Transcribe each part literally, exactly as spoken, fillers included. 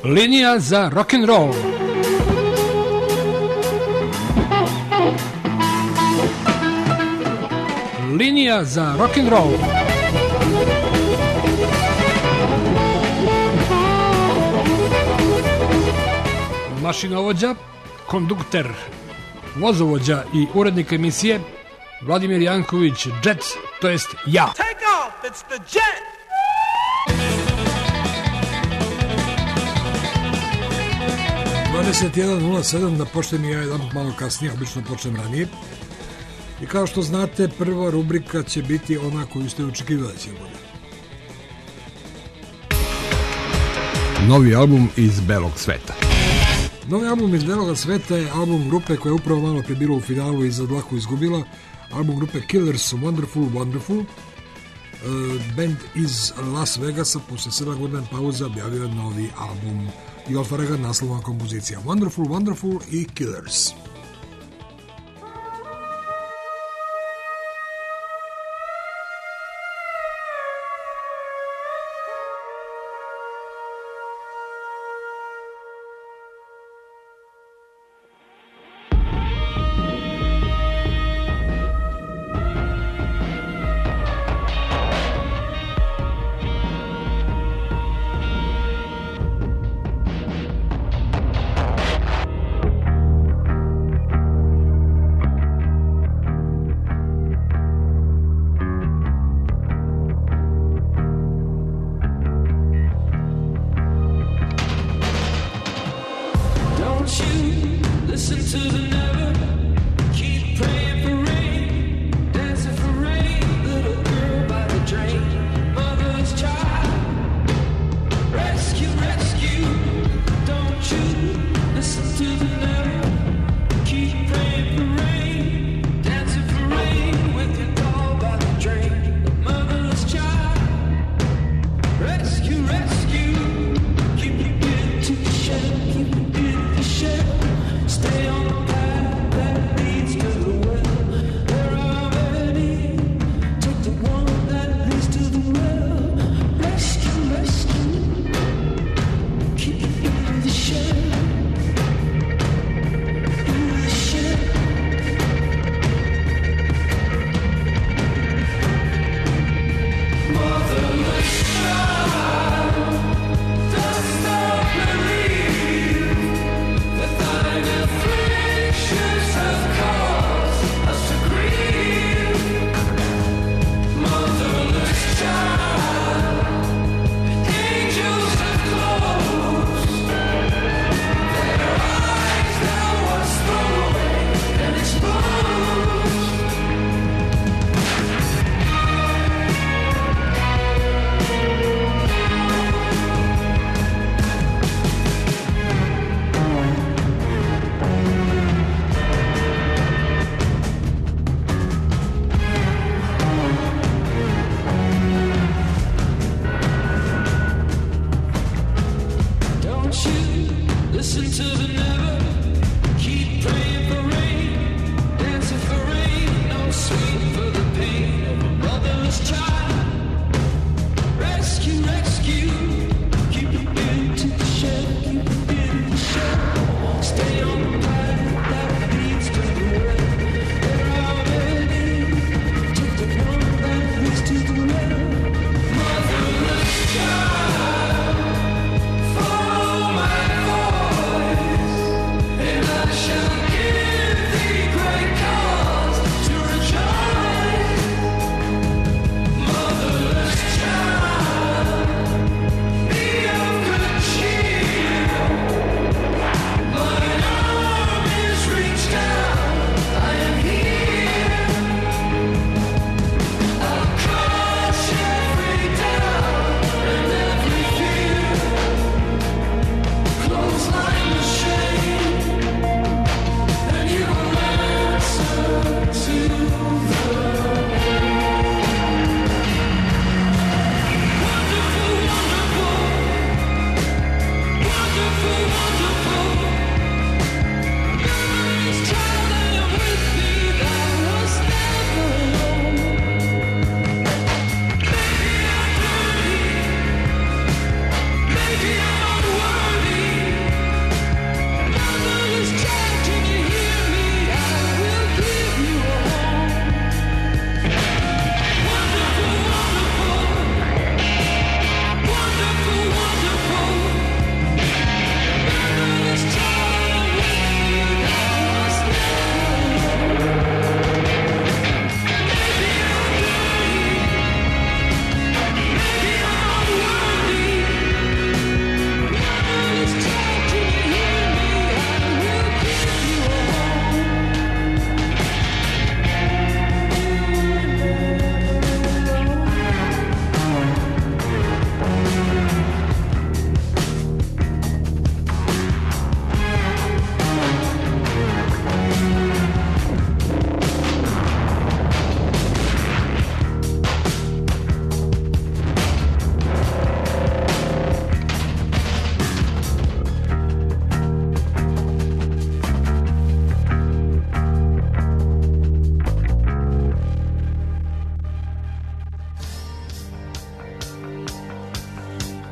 Linija za rock'n'roll. Linija za rock'n'roll. Mašinovođa, kondukter, vozovođa i urednik emisije Vladimir Janković, Jet, to jest ja. Take off, it's the Jet! dvadeset jedan nula sedam, da počnem ja jedan malo kasnije, obično počnem ranije. I kao što znate, prva rubrika će biti ona koju ste očekivali će bude. Novi album iz belog sveta. Novi album iz belog sveta je album grupe koja je upravo malo pre bila u finalu i za dlaku izgubila. Album grupe Killers, Wonderful, Wonderful. Uh, band iz Las Vegasa posle sedam godina pauza objavio novi album i otvara ga naslovna kompozicija Wonderful, Wonderful i Killers.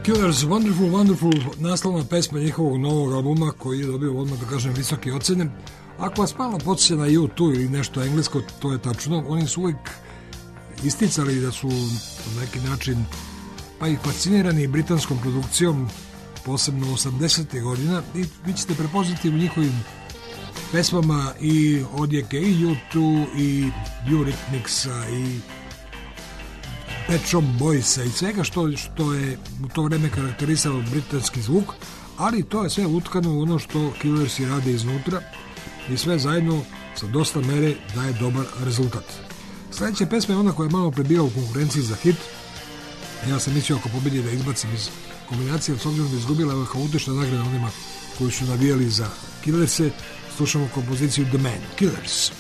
Killers, Wonderful, Wonderful, naslovna pesma njihovog novog albuma koji je dobio odmah da kažem visoke ocene. Ako vas malo podsjeća na U dva ili nešto englesko, to je tačno. Oni su uvijek isticali da su na neki način pa i fascinirani britanskom produkcijom, posebno osamdesetih godina, i vi ćete prepoznati u njihovim pesmama i odjeke i U dva i Eurythmicsa i Pet Shop Boysa i svega što, što je u to vreme karakterisalo britanski zvuk, ali to je sve utkano u ono što Killersi rade iznutra i sve zajedno sa dosta mere daje dobar rezultat. Sljedeća pesma je ona koja je malo prebila u konkurenciji za hit. Ja sam mislio ako pobedi da izbacim iz kombinacije, s obzirom da izgubila je kao utešna nagrada onima koji su navijali za Killerse. Slušamo kompoziciju The Man, Killers.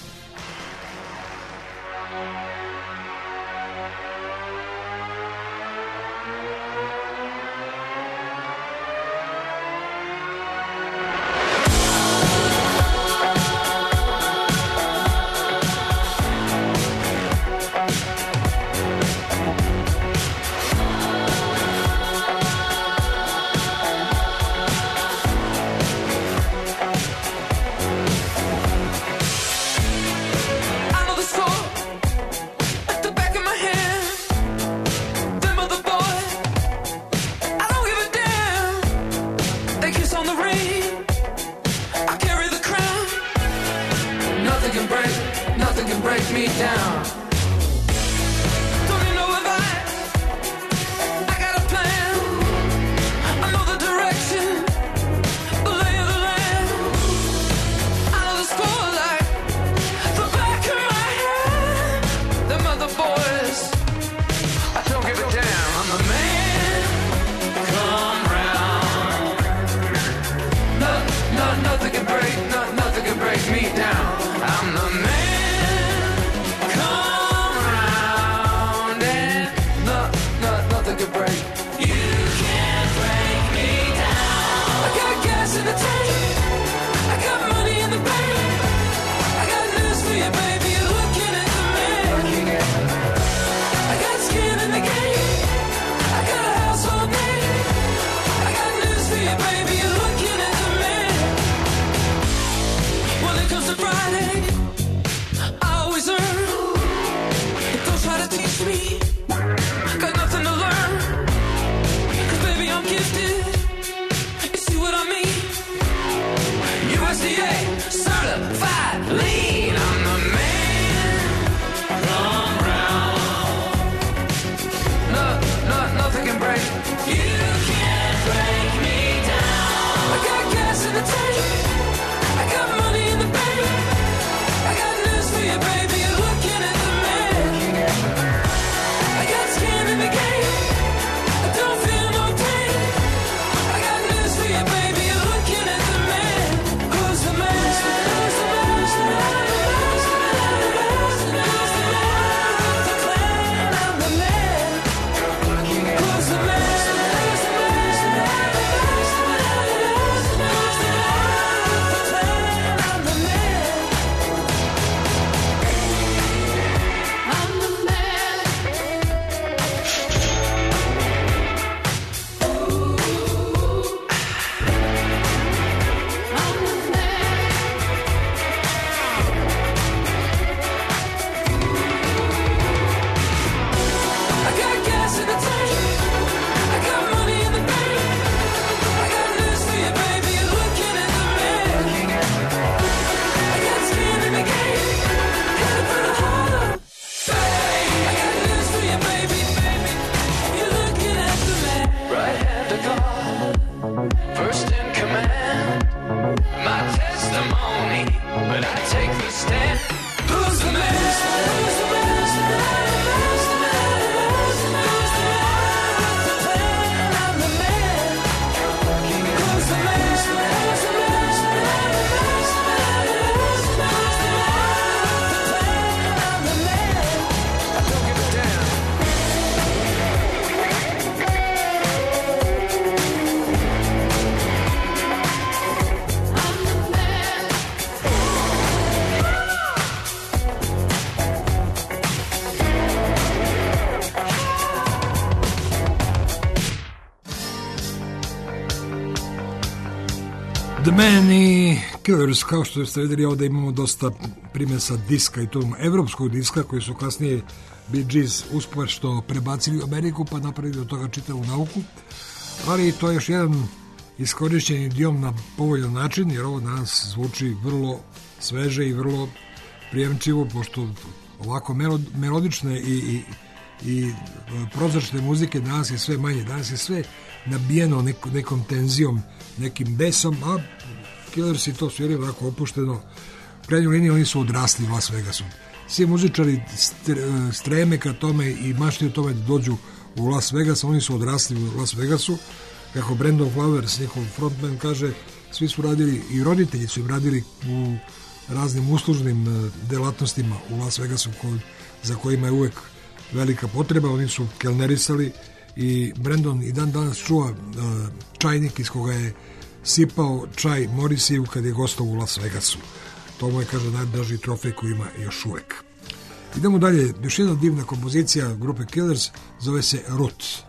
The Man i Killers, kao što ste vidjeli ovdje imamo dosta primjesa diska i to evropskog diska koji su kasnije Bee Gees uspešno prebacili u Ameriku pa napravili od toga čitavu nauku, ali to je još jedan iskorišćen idiom na povoljan način jer ovo danas zvuči vrlo sveže i vrlo prijemčivo, pošto ovako melodične i, i, i prozračne muzike danas je sve manje, danas je sve nabijeno neko, nekom tenzijom, nekim besom, a Killers i to sviraju ovako opušteno. U krajnjoj liniji oni su odrasli u Las Vegasu. Svi muzičari streme ka tome i mašti o tome da dođu u Las Vegas, oni su odrasli u Las Vegasu. Kako Brandon Flowers, njihov frontman, kaže, svi su radili, i roditelji su im radili u raznim uslužnim delatnostima u Las Vegasu za kojima je uvek velika potreba, oni su kelnerisali i Brandon i dan danas čuva uh, čajnik iz koga je sipao čaj Morrisiju kad je gostao u Las Vegasu. To mu je, kaže, najdraži trofej koji ima još uvek. Idemo dalje, još jedna divna kompozicija grupe Killers, zove se Roots.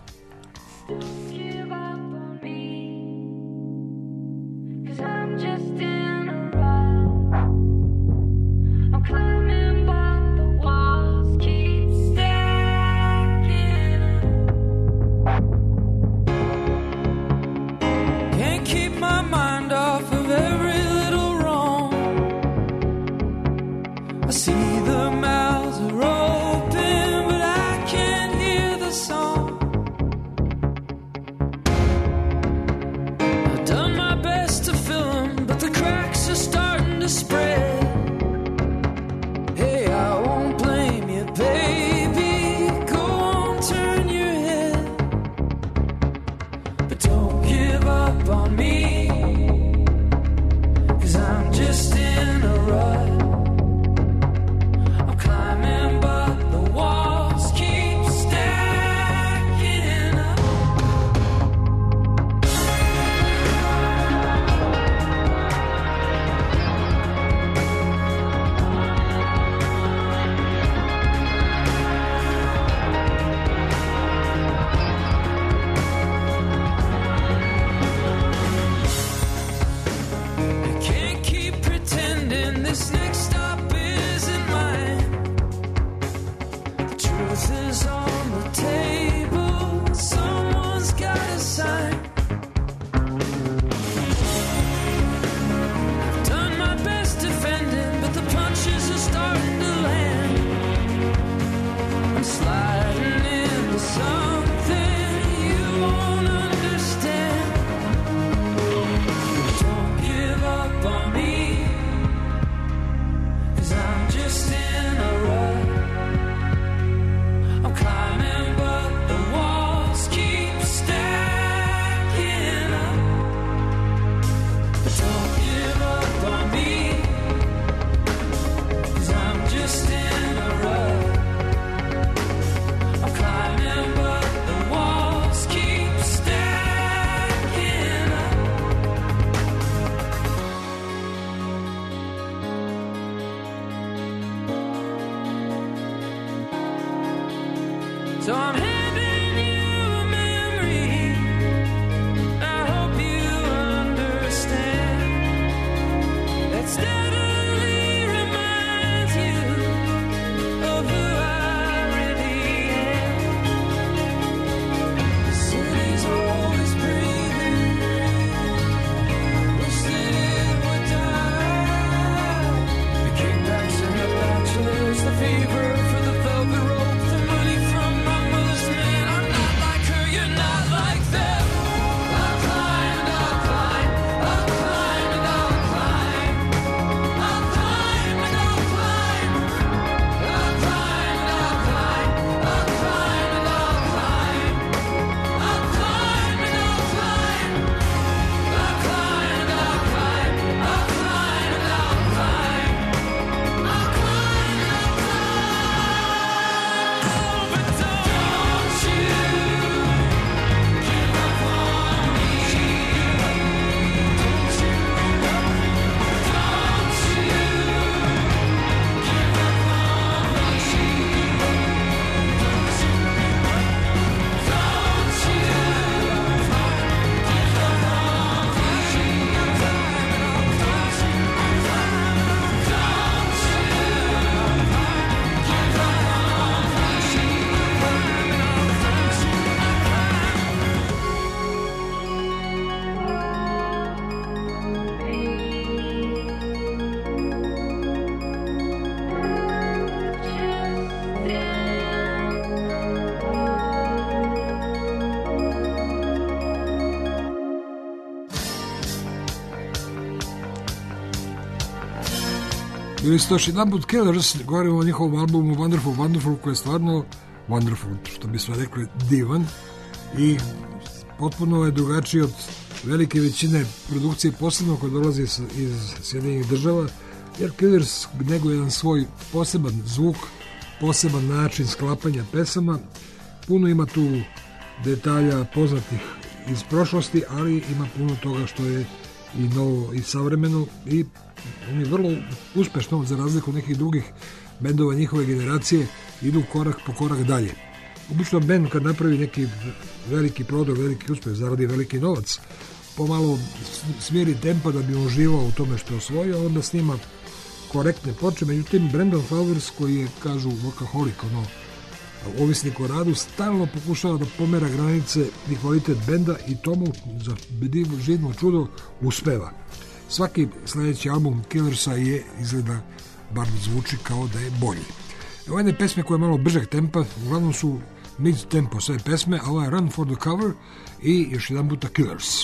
Bili ste još jedan put Killers, govorimo o njihovom albumu Wonderful, Wonderful, koji je stvarno wonderful, što bi sve rekli, divan i potpuno je drugačiji od velike većine produkcije, posebno koja dolazi iz, iz Sjedinjenih država, jer Killers nego jedan svoj poseban zvuk, poseban način sklapanja pesama, puno ima tu detalja poznatih iz prošlosti, ali ima puno toga što je i novo i savremeno i oni vrlo uspešno, za razliku od nekih drugih bendova njihove generacije, idu korak po korak dalje. Obično bend kad napravi neki veliki prodor, veliki uspeh, zaradi veliki novac, pomalo smiri tempo da bi uživao u tome što je osvojio, onda snima korektne ploče. Međutim, Brandon Flowers, koji je, kažu, workaholic, ono, ovisnik o radu, stalno pokušava da pomera granice i kvalitet benda i tomu za živno čudo uspeva. Svaki sledeći album Killersa je, izgleda, bar zvuči kao da je bolji. Evo jedne pesme koje je malo bržeg tempa, uglavnom su mid-tempo sve pesme, a ovo je Run for the Cover i još jedan puta Killers.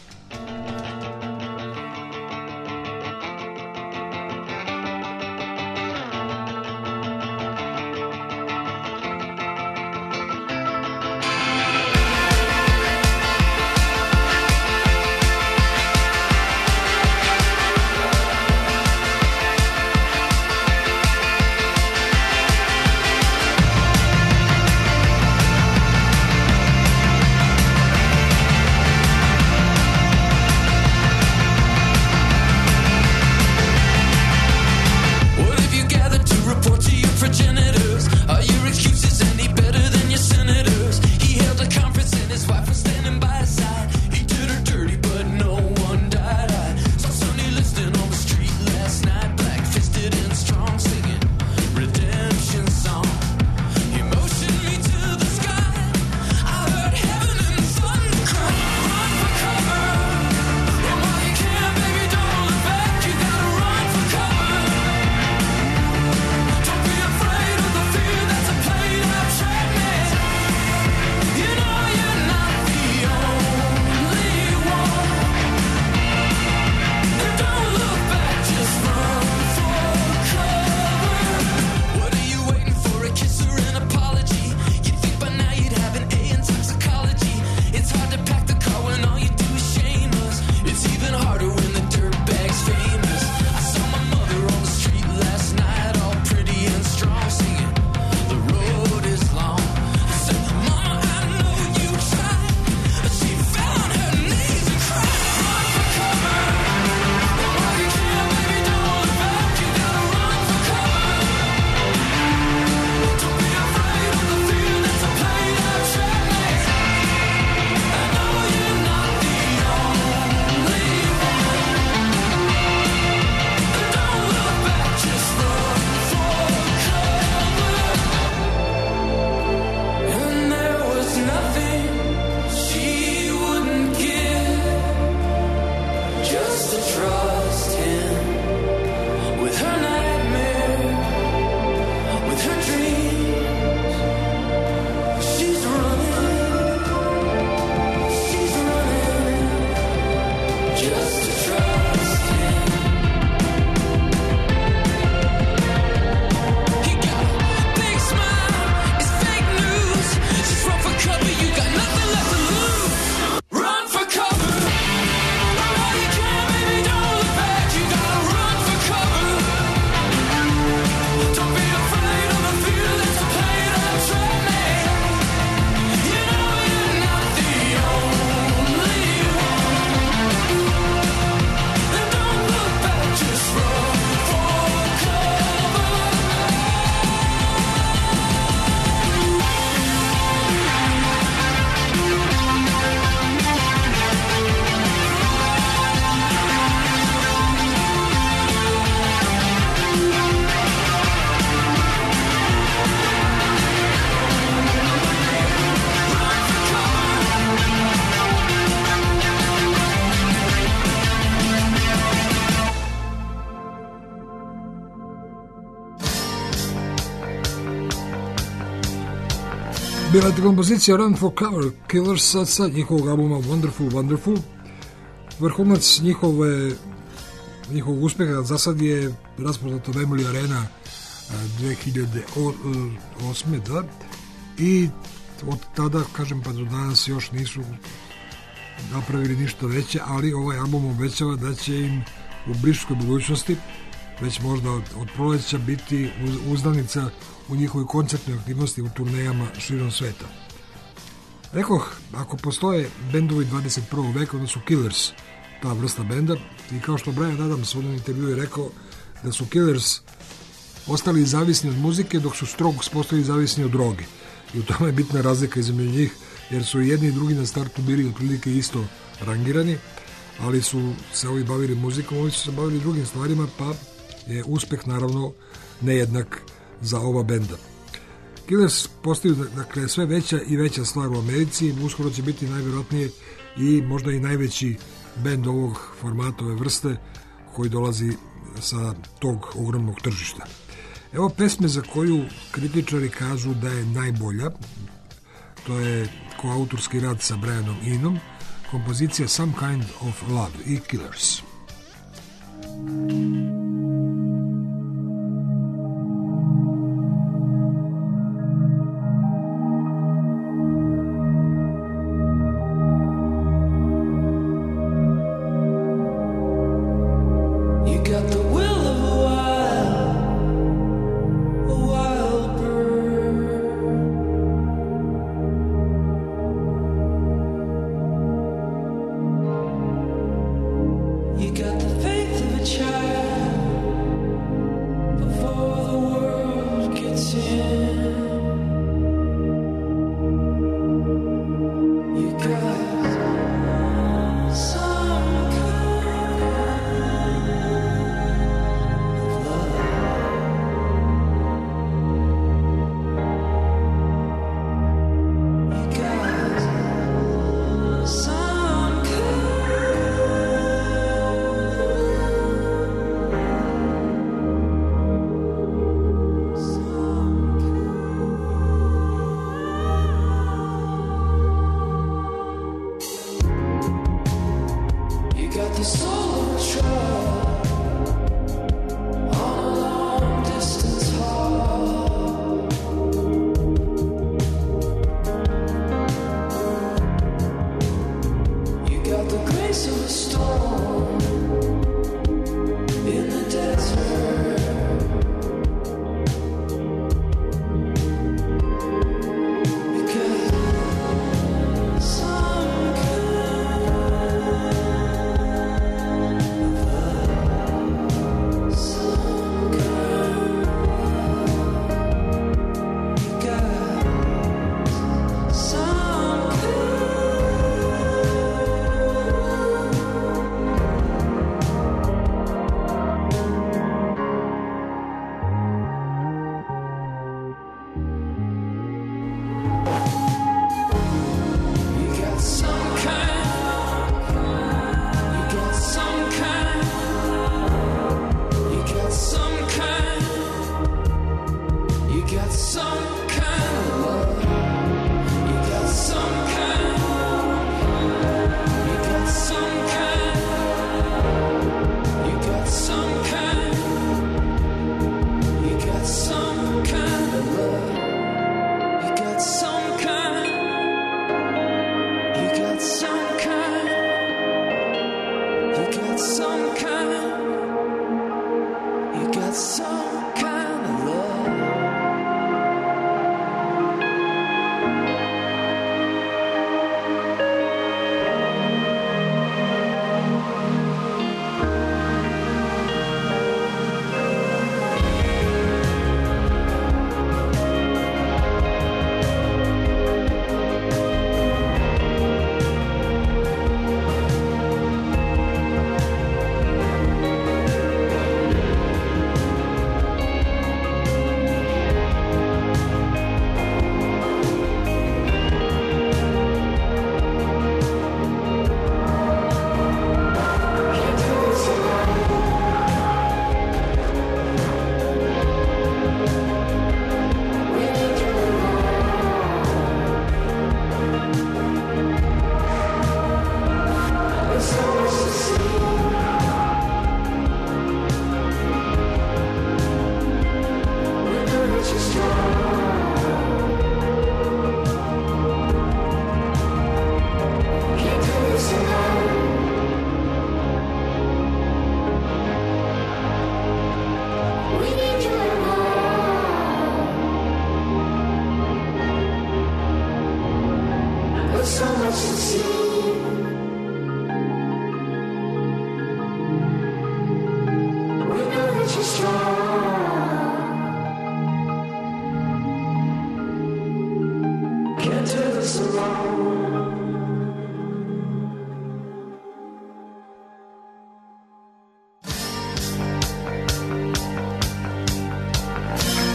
Bila je kompozicija Run for Cover, Killers, sad sad njihovog albuma Wonderful, Wonderful. Vrhunac njihove njihovog uspeha za sad je raspoznato Wembley Arena dve hiljade osme da, i od tada, kažem, pa do danas još nisu napravili ništa veće, ali ovaj album obećava da će im u bliskoj budućnosti, već možda od, od proleća, biti uz, uzdanica u njihovoj koncertnoj aktivnosti u turnejama širom sveta. Rekoh, ako postoje bendovi dvadeset prvog veka, onda su Killers ta vrsta benda, i kao što Bryan Adams u onom intervju je rekao da su Killers ostali zavisni od muzike, dok su Strokes postali zavisni od droge. I u tome je bitna razlika između njih, jer su jedni i drugi na startu bili otprilike isto rangirani, ali su se ovi bavili muzikom, ovi su se bavili drugim stvarima, pa je uspeh naravno nejednak za ova benda. Killers postaju, dakle, sve veća i veća stvar u Americi, uskoro će biti najvjerojatnije i možda i najveći bend ovog formata, ove vrste, koji dolazi sa tog ogromnog tržišta. Evo pesme za koju kritičari kažu da je najbolja. To je koautorski rad sa Brianom Enom, kompozicija Some Kind of Love i Killers.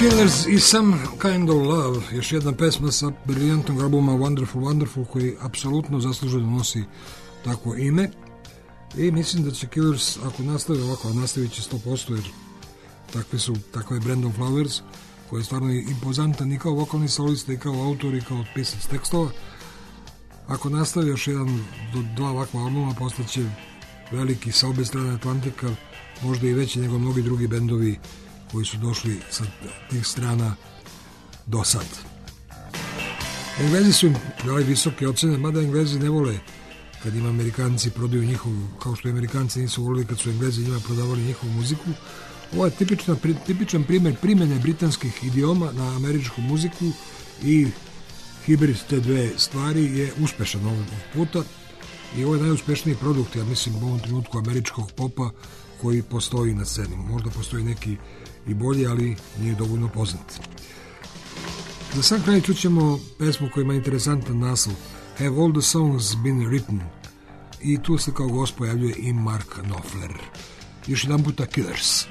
Killers i Some Kind of Love, još jedna pesma sa briljantnog albuma Wonderful Wonderful, koji apsolutno zaslužuje da nosi takvo ime. I mislim da će Killers, ako nastave ovako, nastavit će sto posto, jer takvi su, takva je Brandon Flowers, koji je stvarno impozantan i kao vokalni solista, i kao autor, i kao pisac tekstova. Ako nastavi još jedan do dva ovakva albuma, postaće veliki sa obe strane Atlantika, možda i veći nego mnogi drugi bendovi koji su došli sa tih strana do sad. Englezi su im dali visoke ocene, mada Englezi ne vole kad im Amerikanci prodaju njihovu, kao što Amerikanci nisu volili kad su Englezi njima prodavali njihovu muziku. Ovo je tipična, tipičan primjer primjene britanskih idioma na američku muziku i hibrid te dve stvari je uspešan ovog puta i ovo je najuspešniji produkt, ja mislim, u ovom trenutku američkog popa koji postoji na sceni. Možda postoji neki i bolji, ali nije dovoljno poznat. Za sam kraj čućemo pesmu koja ima interesantan naslov Have All the Songs Been Written, i tu se kao gost pojavljuje i Mark Knopfler. Još jedan puta Killers.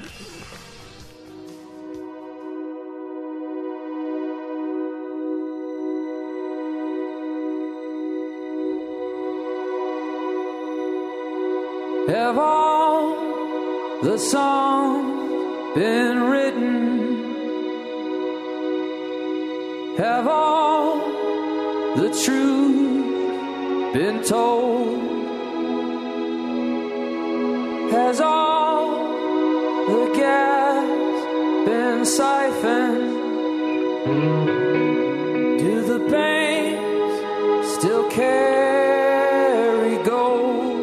Have all the songs been written? Have all the truth been told? Has all the gas been siphoned? Do the banks still carry gold?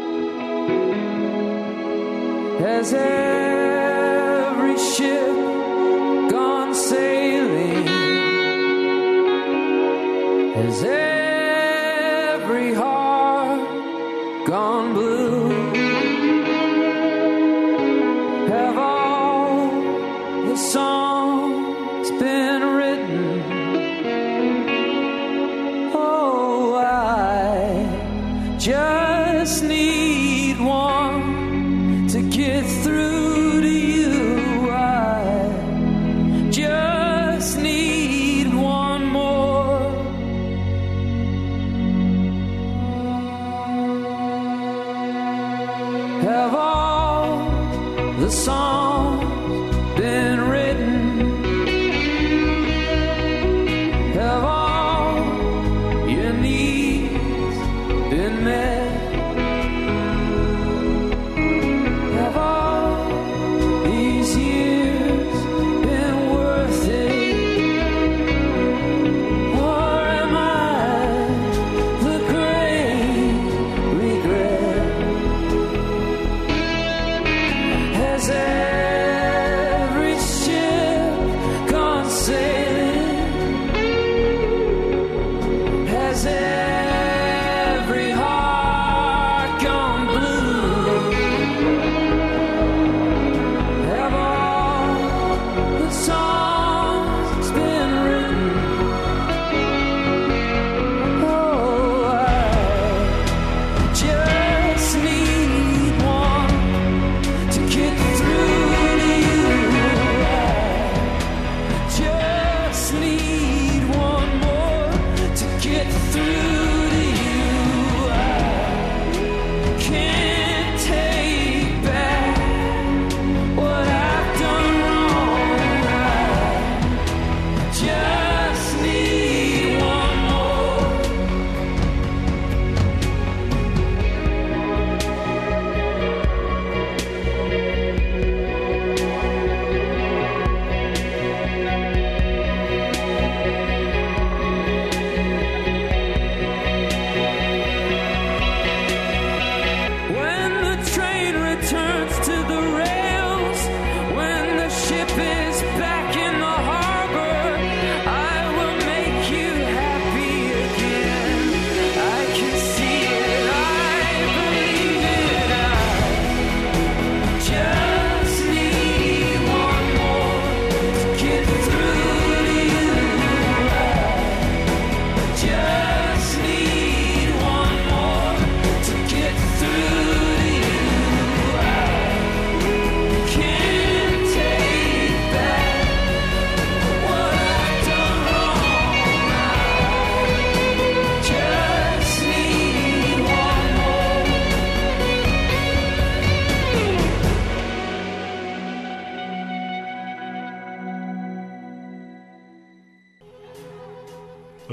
Has every ship gone sailing? Has every heart gone blue? Have all the songs been written? Oh, I just need one to get through to you. I just need one more. Have all the songs been written? Have all your needs been met? Have all these years been worth it? Or am I the great regret? Has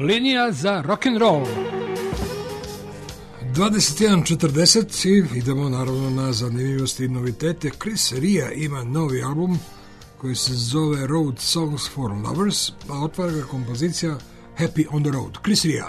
linija za rock'n'roll. dvadeset jedan četrdeset i idemo naravno na zanimljivosti i novitete. Chris Ria ima novi album koji se zove Road Songs for Lovers, a otvara ga kompozicija Happy on the Road. Chris Ria.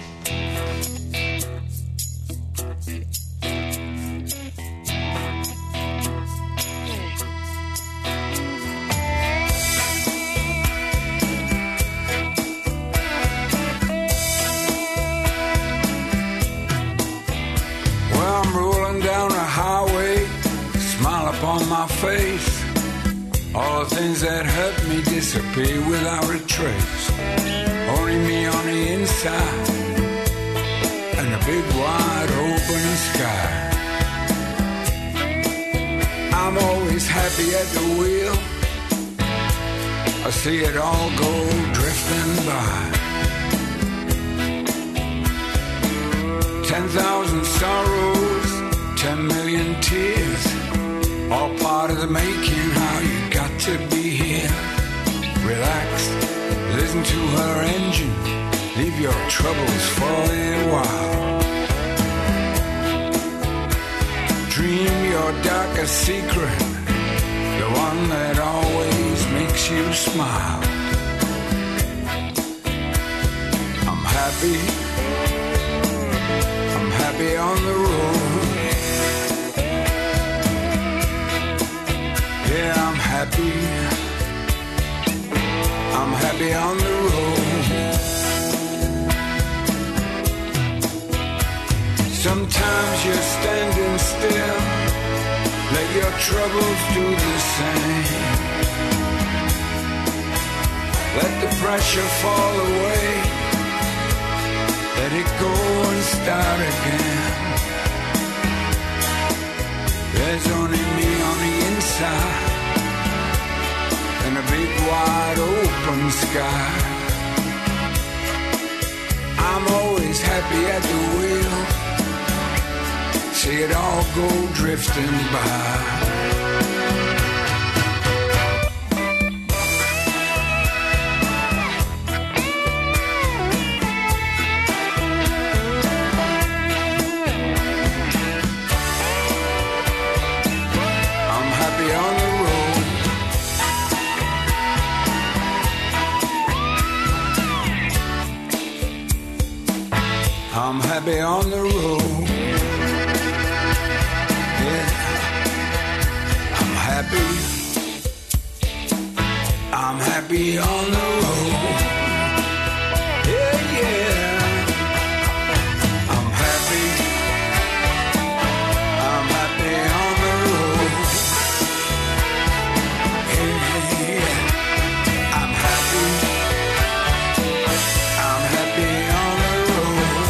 On my face, all the things that hurt me disappear without a trace. Only me on the inside and a big wide open sky. I'm always happy at the wheel. I see it all go drifting by. Ten thousand sorrows, ten million tears, all part of the making, how you got to be here. Relax, listen to her engine, leave your troubles for a while. Dream your darkest secret, the one that always makes you smile. I'm happy, I'm happy on the road. Yeah, I'm happy, I'm happy on the road. Sometimes you're standing still, let your troubles do the same. Let the pressure fall away, let it go and start again. There's only me on the inside and a big wide open sky. I'm always happy at the wheel, see it all go drifting by. I'm happy on the road. Yeah, I'm happy. I'm happy on the road. Yeah, yeah. I'm happy. I'm happy on the road. Yeah, yeah. I'm happy. I'm happy on the road.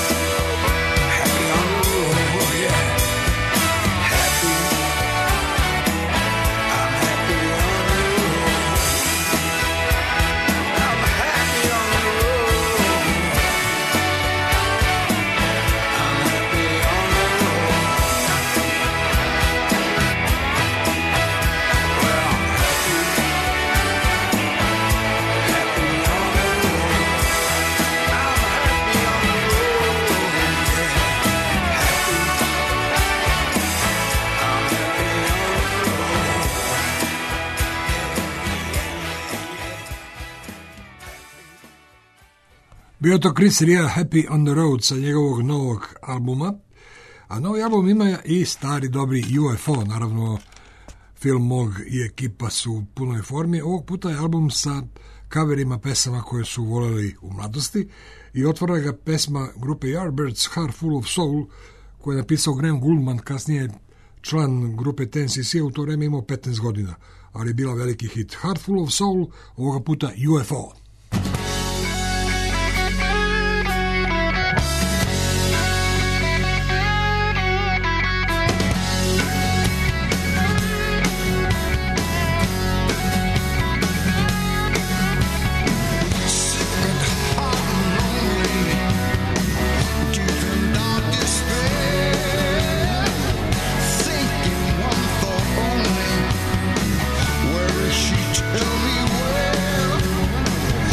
Bio to Chris Ria, Happy on the Road sa njegovog novog albuma, a novi album ima i stari dobri U F O, naravno Phil Mogg i ekipa su u punoj formi. Ovog puta je album sa kaverima pesama koje su voljeli u mladosti i otvara ga pesma grupe Yardbirds, Heart Full of Soul, koju je napisao Graham Gouldman, kasnije član grupe Ten C C, u to vreme imao petnaest godina, ali je bila veliki hit. Heart Full of Soul, ovoga puta U F O. Tell me where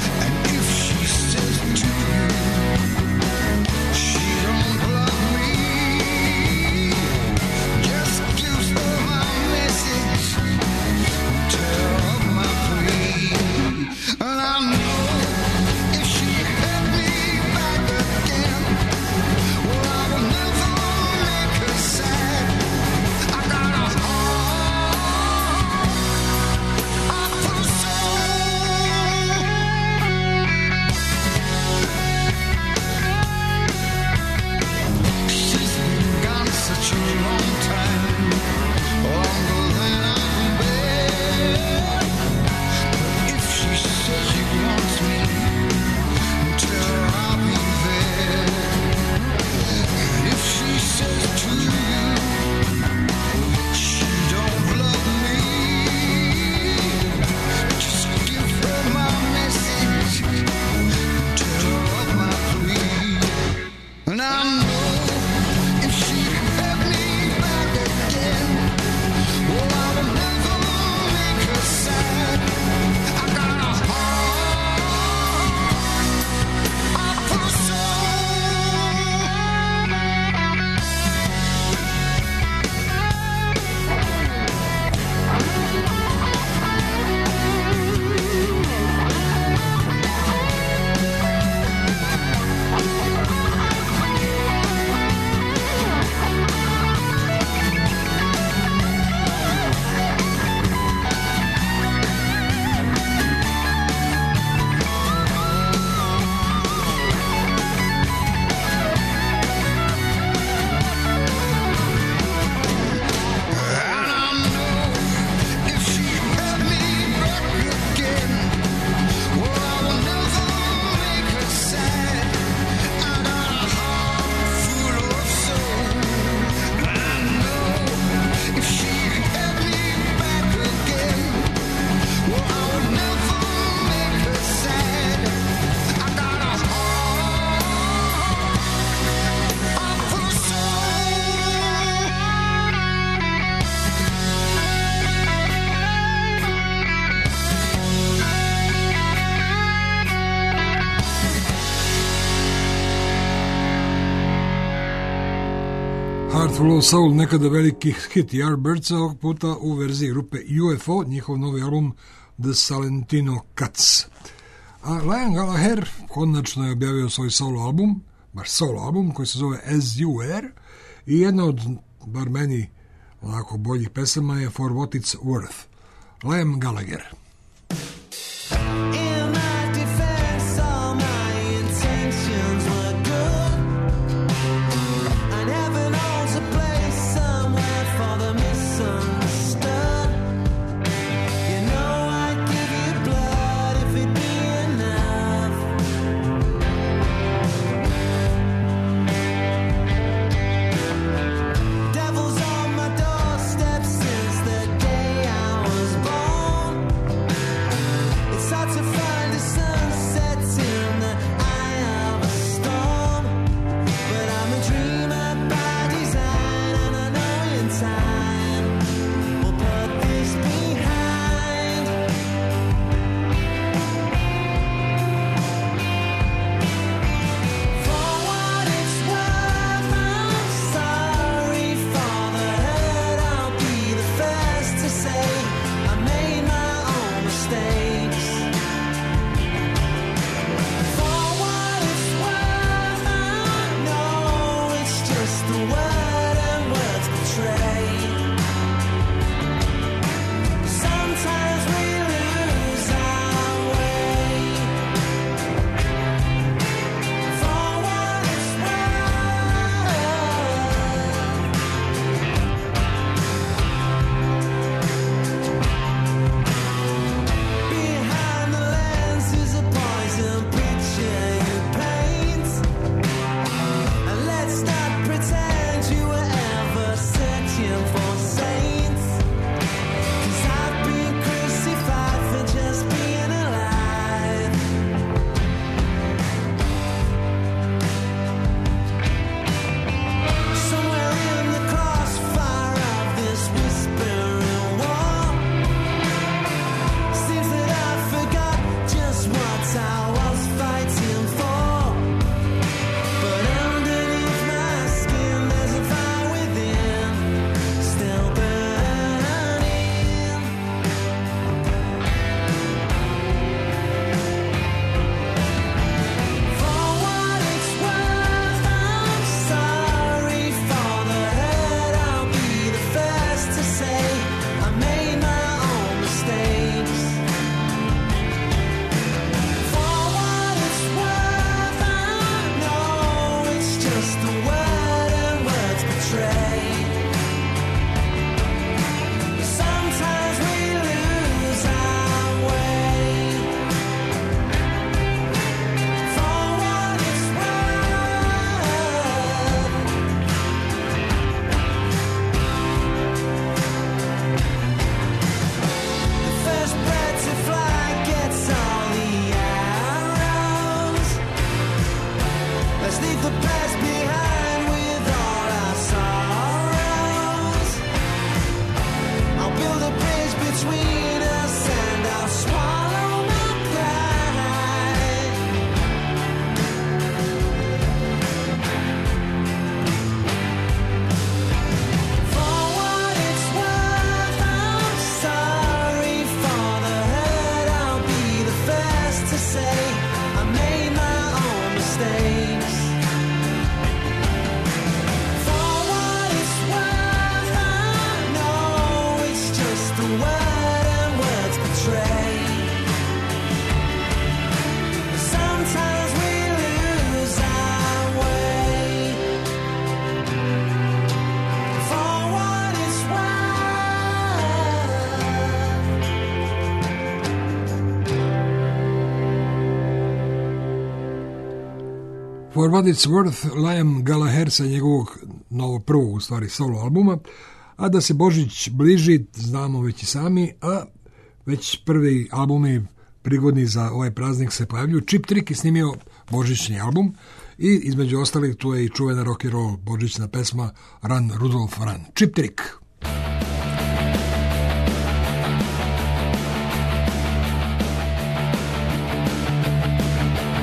Heartful of Soul, nekada veliki hit Yardbirdsa, ovog puta u verziji grupe U F O, njihov novi album The Salentino Cuts. A Liam Gallagher konačno je objavio svoj solo album, baš solo album, koji se zove As You Were, i jedna od, bar meni, onako boljih pesama je For What It's Worth. Liam Gallagher. In my defense, all my intentions were good. And heaven holds a place somewhere for the misunderstood. You know I'd give you blood if it'd be enough. Devil's on my doorstep since the day I was born. It's hard to find a sunset in the eye of a storm. But I'm a dreamer by design, and I know in time we'll put this behind. For what it's worth, I'm sorry for the hurt. I'll be the first to say I made my own mistakes. For what it's worth, I know it's just the word and words betray. Sometimes we lose our way. For what it's worth. Behind the lens is a poison picture you paint. And let's not pretend you were ever searching for saints. 'Cause I've been crucified for just being alive. Somewhere in the crossfire of this whispering war, seems that I forgot just what I was fighting for. But underneath my skin there's a fire within, still burning. For what it's worth, I'm sorry for the hurt. I'll be the first to say I made my own mistakes. For what it's worth, I know it's just the word and words betray. Sometimes we lose our way. For what it's worth. The first bird to fly gets all the arrows. Let's leave the past behind with all our sorrows. I'll build a bridge between us and I'll swallow my pride. For what it's worth, I'm sorry for the hurt. I'll be the first to say I made my own mistakes. For what it's worth, I know it's just the word and words betray. Sometimes we lose our way. For what it's worth. For What It's Worth, Liam Gallagher sa njegovog novog prvog, u stvari, solo albuma. A da se Božić bliži, znamo već i sami, a već prvi albumi prigodni za ovaj praznik se pojavljuju. Chip Trick je snimio božićni album i između ostalih tu je i čuvena rock and roll božićna pesma Run Rudolph Run. Chip Trick.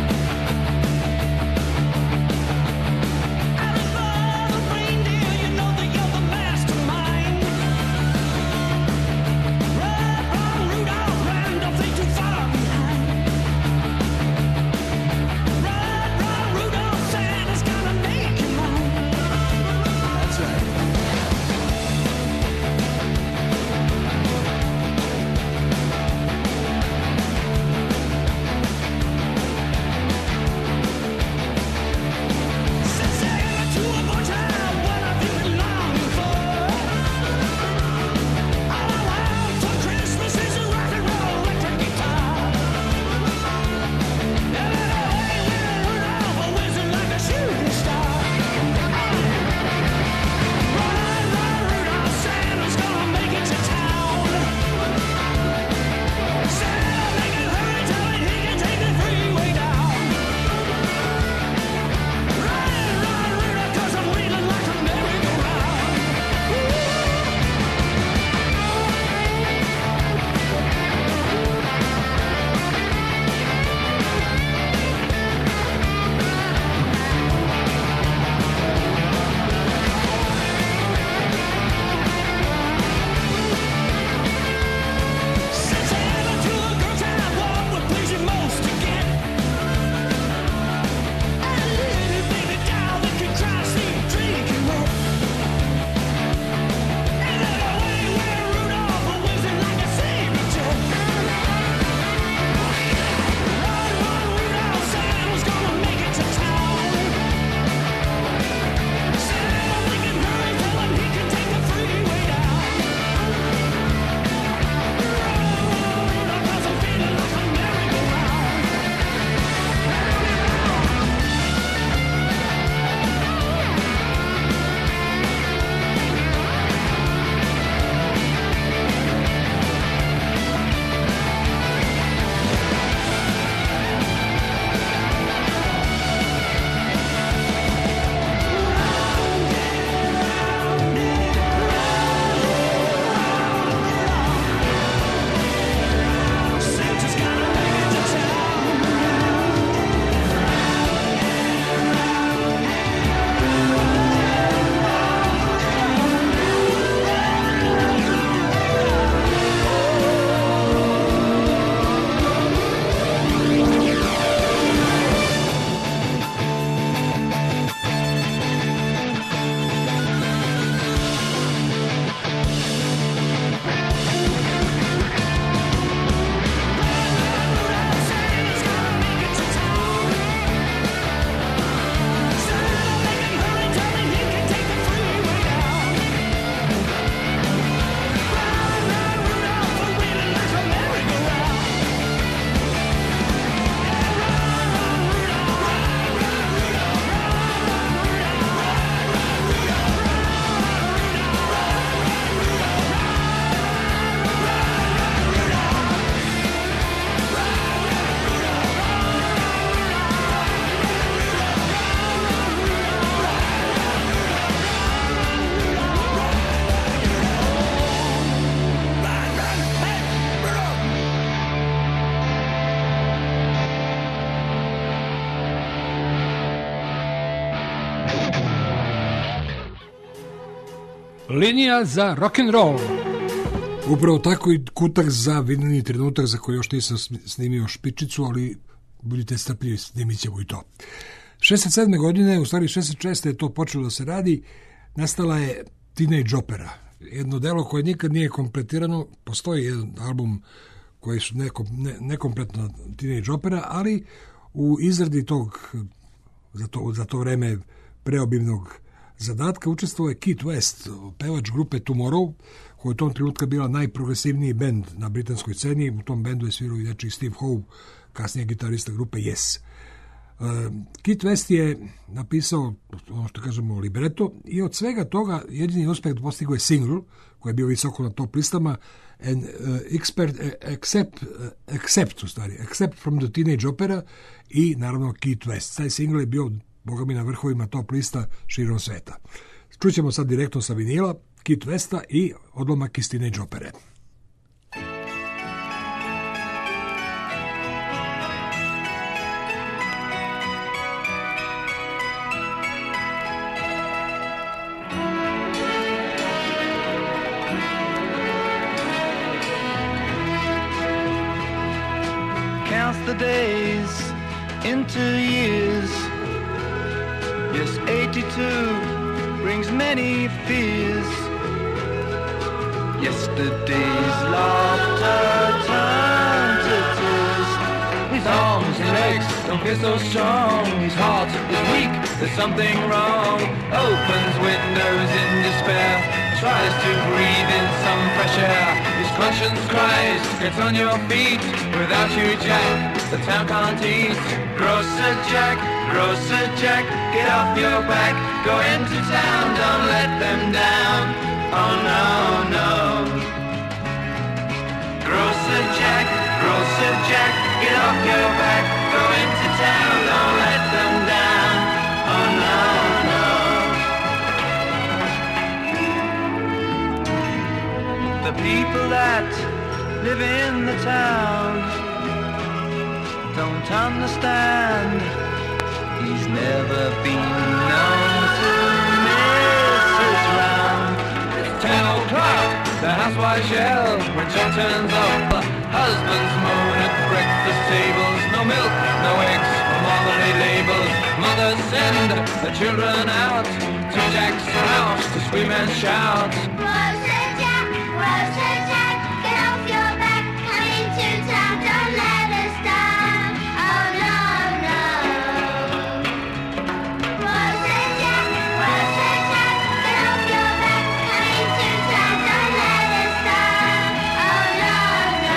I was born a reindeer, you know Linija za rock'n'roll. Upravo tako i kutak za vidni trenutak za koji još nisam snimio špičicu, ali budite strpljivi, snimit ćemo i to. šezdeset sedme godine, u stvari šezdeset šeste je to počelo da se radi, nastala je Teenage Opera. Jedno delo koje nikad nije kompletirano, postoji jedan album koji su neko, ne, nekompletno Teenage Opera, ali u izradi tog, za to, za to vreme preobimnog zadatka učestvovao je Keith West, pevač grupe Tomorrow, koja je u tom trenutku bila najprogresivniji bend na britanskoj sceni. U tom bendu je svirao i dečiji Steve Howe, kasnije gitarista grupe Yes. Uh, Keith West je napisao, ono što kažemo, libreto i od svega toga jedini uspeh postigao je single, koji je bio visoko na top listama, and, uh, expert, uh, except, uh, except, u stvari, except from the Teenage Opera i naravno Keith West. Taj single je bio, boga mi, na vrhovima top lista širom sveta. Čućemo sad direktno sa vinila Keith Westa i odlomak iz Teenage Opere. Counts the days into years. Yes, eighty-two brings many fears. Yesterday's laughter turns to tears. His arms and legs don't feel so strong. His heart is weak, there's something wrong. Opens windows in despair, tries to breathe in some fresh air. His conscience cries, get on your feet. Without you, Jack, the town can't eat. Grocer Jack, Grocer Jack, get off your back. Go into town, don't let them down. Oh no, no. Grocer Jack, Grocer Jack, get off your back. Go into town, don't let them down. Oh no, no. The people that live in the town don't understand. He's never been known to miss his round. It's ten o'clock, the housewives yell when John turns up. The husbands moan at breakfast tables. No milk, no eggs, or marmalade labels. Mothers send the children out to Jack's house to scream and shout. Grocer Jack, Grocer Jack, get off your back, come into town, don't let us down. Oh no, no. Grocer Jack, Grocer Jack, get off your back, come into town, don't let us down. Oh no, no.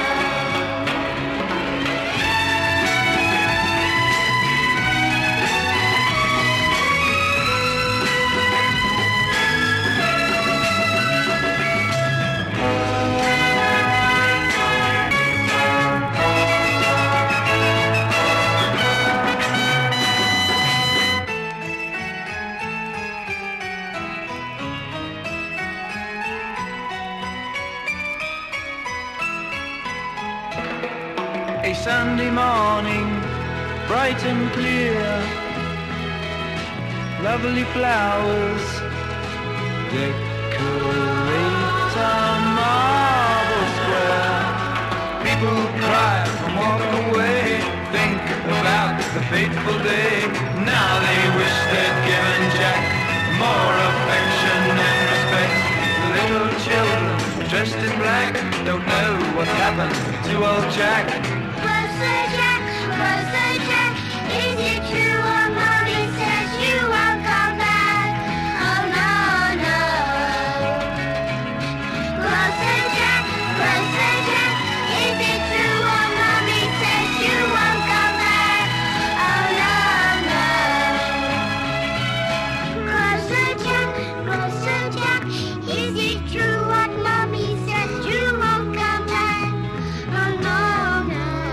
A Sunday morning, bright and clear, lovely flowers decorate a marble square. People cry and walk away, think about the fateful day. Now they wish they'd given Jack more affection and respect. The little children dressed in black don't know what's happened to old Jack. Grocer Jack, Grocer Jack, is it true what mommy says you won't come back? Oh no, no. Grocer Jack, Grocer Jack, is it true what mommy says you won't come back? Oh no, no. Grocer Jack, Grocer Jack, is it true what mommy says you won't come back? Oh no, no.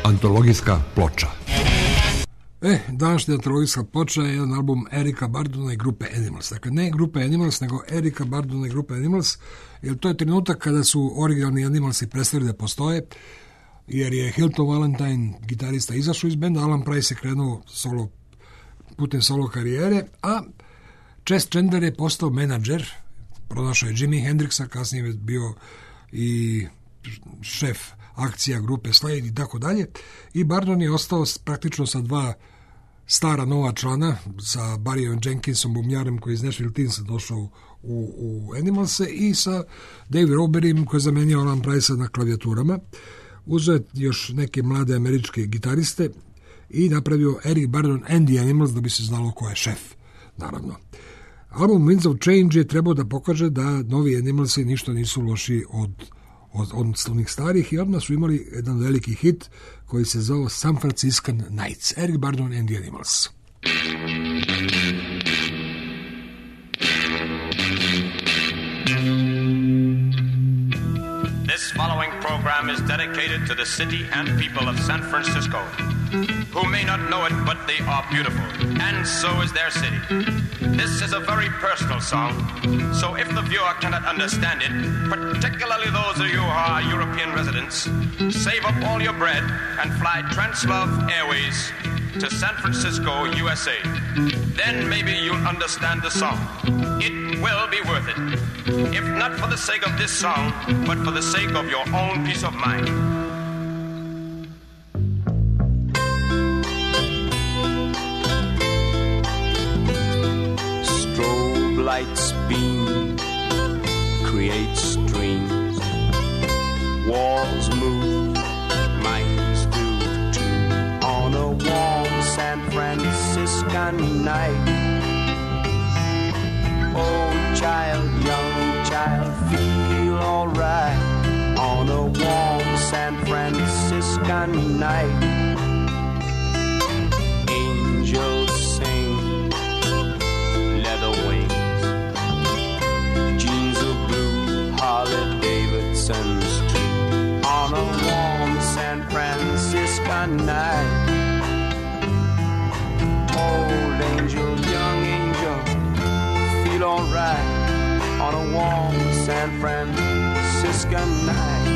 antologijska ploča. E, današnja antologijska ploča je jedan album Erika Burdona i grupe Animals. Dakle, ne grupe Animals, nego Erika Burdona i grupe Animals, jer to je trenutak kada su originalni Animalsi prestali da postoje, jer je Hilton Valentine, gitarista, izašao iz benda, Alan Price je krenuo solo, putem solo karijere, a Chess Chandler je postao menadžer, pronašao je Jimi Hendrixa, kasnije je bio i šef akcija grupe Slade i tako dalje, i Burdon je ostao praktično sa dva stara nova člana, sa Barryom Jenkinsom, bumljarem koji je iz Nashville Teensa došao u, u Animalse, i sa Dave Roberym koji je zamenio Alan Price na klavijaturama. Uzeo je još neke mlade američke gitariste i napravio Eric Burdon and the Animals, da bi se znalo ko je šef, naravno. Album Winds of Change je trebao da pokaže da novi Animalsi ništa nisu loši od od, od onih starih, i odmah su imali jedan veliki hit koji se zove San Franciscan Nights. Eric Burdon and the Animals. This following program is dedicated to the city and people of San Francisco, who may not know it, but they are beautiful, and so is their city. This is a very personal song, so if the viewer cannot understand it, particularly those of you who are European residents, save up all your bread and fly Translove Airways to San Francisco, U S A. Then maybe you'll understand the song. It will be worth it, if not for the sake of this song, but for the sake of your own peace of mind. Strobe lights beam, create streams, walls move, minds do too, on a warm San Franciscan night. Oh, child, young child, feel alright on a warm San Franciscan night. Angels sing, leather wings, jeans of blue, Harley Davidson's too, on a warm San Franciscan night. Old angel, young angel, feel alright on a warm San Franciscan night.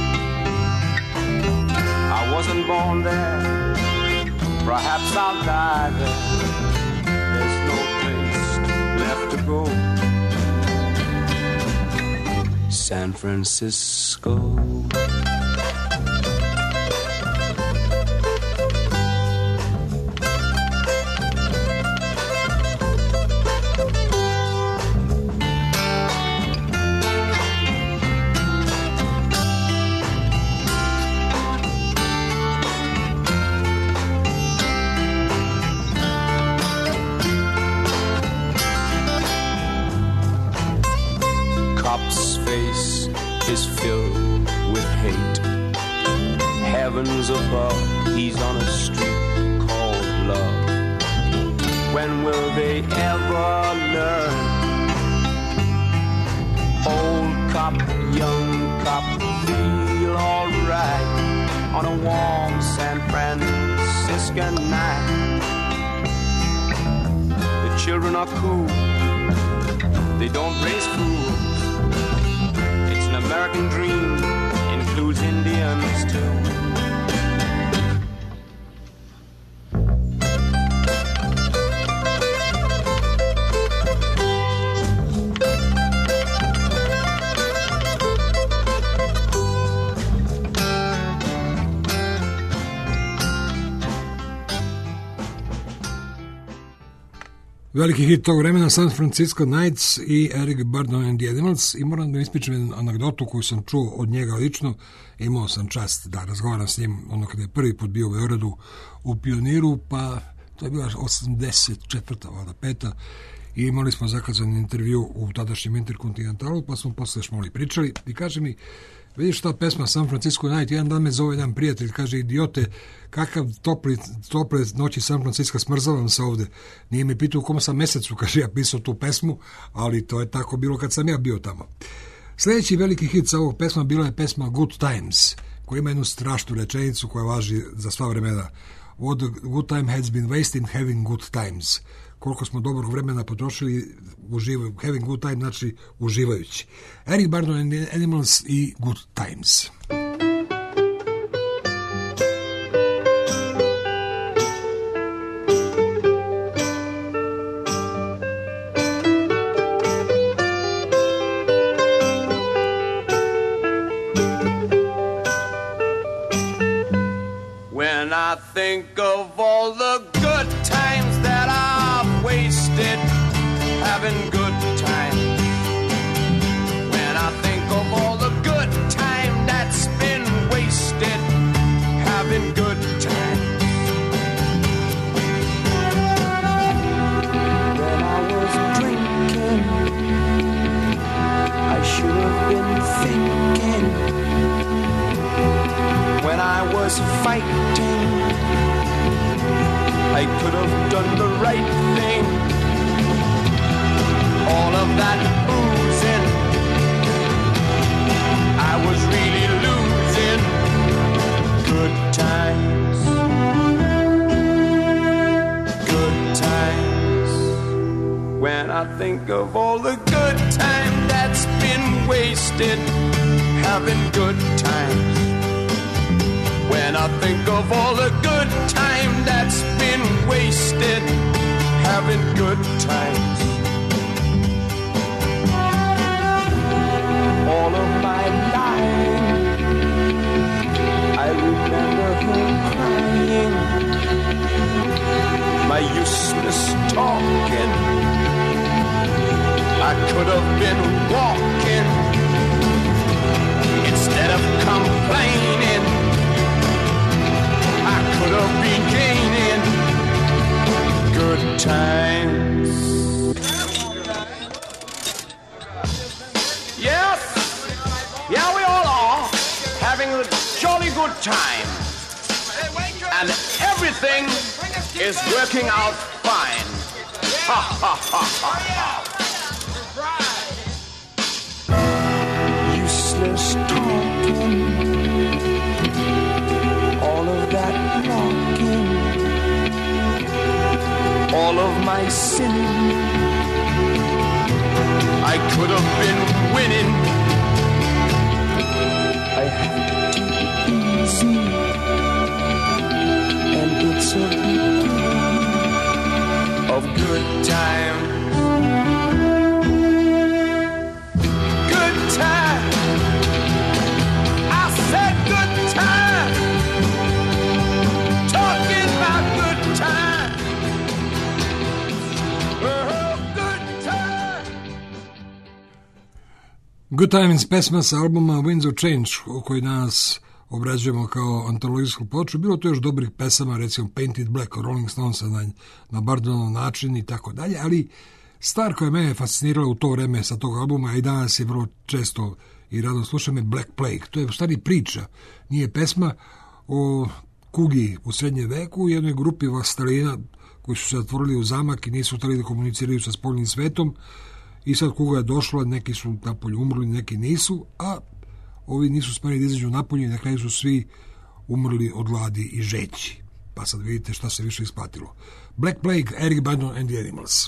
I wasn't born there, perhaps I'll die there. There's no place left to go. San Francisco. Is filled with hate. Heavens above, he's on a street called love. When will they ever learn? Old cop, young cop, feel alright on a warm San Franciscan night. The children are cool, they don't raise fools. American dream includes Indians too. Veliki hit tog vremena, San Francisco Nights i Eric Burdon and the Animals, i moram da ispričam anegdotu koju sam čuo od njega lično. Imao sam čast da razgovaram s njim ono kada je prvi put bio u Beogradu u Pioniru, pa to je bila osamdeset četvrta, valjda peta, i imali smo zakazan intervju u tadašnjem Interkontinentalu, pa smo posle šmoli pričali i kaže mi, vidiš ta pesma San Francisco Night, jedan dan me zove jedan prijatelj, kaže, idiote, kakav topli, tople noći San Francisco, smrzavam se ovde. Nije mi pitao u kom sam mesecu, kaže, ja pisao tu pesmu, ali to je tako bilo kad sam ja bio tamo. Sljedeći veliki hit sa ovog pesma bila je pesma Good Times, koji ima jednu strašnu rečenicu koja važi za sva vremena. What a good time has been wasted having good times. Koliko smo dobrog vremena potrošili uživ, having good time znači uživajući. Eric Burdon and the Animals i Good Times. When I think of all the good times that I've wasted having good times, when I think of all the good time that's been wasted having good times, When I was drinking, I should have been thinking. when I was fighting, I could have done the right thing. All of that boozing, I was really losing. Good times, good times. When I think of all the good time that's been wasted, having good times. When I think of all the good time that's been wasted, having good times. All of my lying, I remember her crying. My useless talking, I could have been walking instead of complaining. I could have been gaining good times. Yes, yeah, we all are having a jolly good time, and everything is working out fine. Ha ha ha ha ha. Useless talking, all of that knocking, all of my sinning, I could have been winning. I have to take it easy, and it's a beginning of good time. Good time, I said good time. Talking about good time. Oh, good time. Good Times, pesma sa albuma Winds of Change, koji danas obrađujemo kao antologijsku ploču. Bilo to još dobrih pesama, recimo Painted Black, Rolling Stonesa na, na Burdonov način i tako dalje, ali stvar koja me je fascinirala u to vreme sa tog albuma, a i danas je vrlo često i rado slušam, je Black Plague. To je u stvari priča, nije pesma, o kugi u srednjem veku, u jednoj grupi vastalina koji su se zatvorili u zamak i nisu htjeli da komuniciraju sa spoljnim svetom, i sad kuga je došla, neki su napolje umrli, neki nisu, a ovi nisu smeli da izađu napolje i na kraju su svi umrli od gladi i žeći. Pa sad vidite šta se više isplatilo. Black Plague, Eric Burdon and the Animals.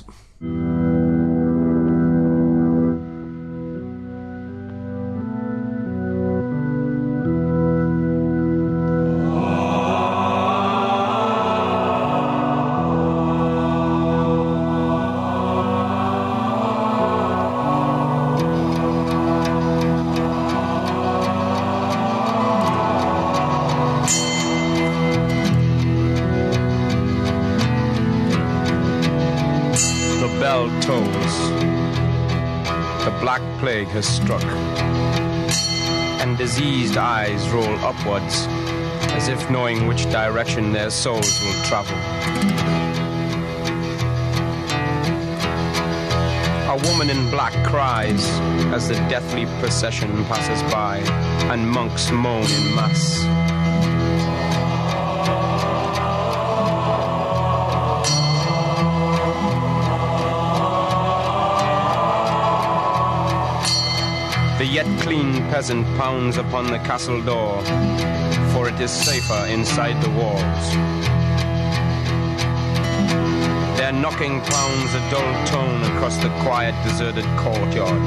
Plague has struck, and diseased eyes roll upwards, as if knowing which direction their souls will travel. A woman in black cries as the deathly procession passes by, and monks moan in mass. The yet clean peasant pounds upon the castle door, for it is safer inside the walls. Their knocking pounds a dull tone across the quiet, deserted courtyard.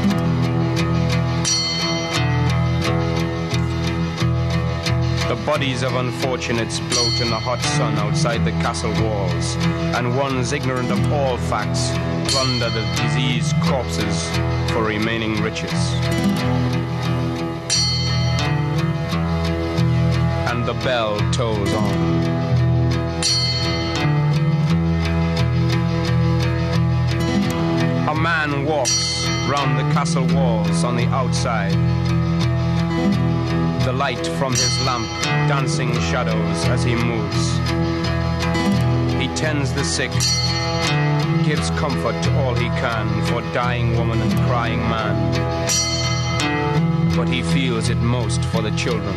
The bodies of unfortunates bloat in the hot sun outside the castle walls, and ones ignorant of all facts plunder the diseased corpses for remaining riches. And the bell tolls on. A man walks round the castle walls on the outside, the light from his lamp dancing shadows as he moves. He tends the sick, gives comfort to all he can for dying woman and crying man, but he feels it most for the children.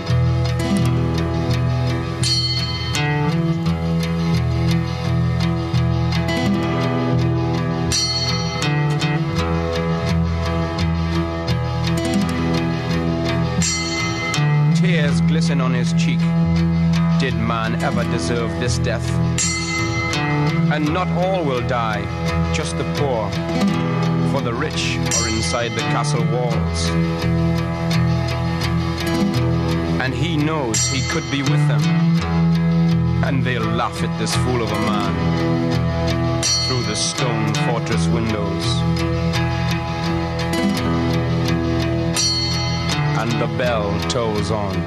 Tears glisten on his cheek. Did man ever deserve this death? And not all will die, just the poor, for the rich are inside the castle walls. And he knows he could be with them, and they'll laugh at this fool of a man through the stone fortress windows. And the bell tolls on.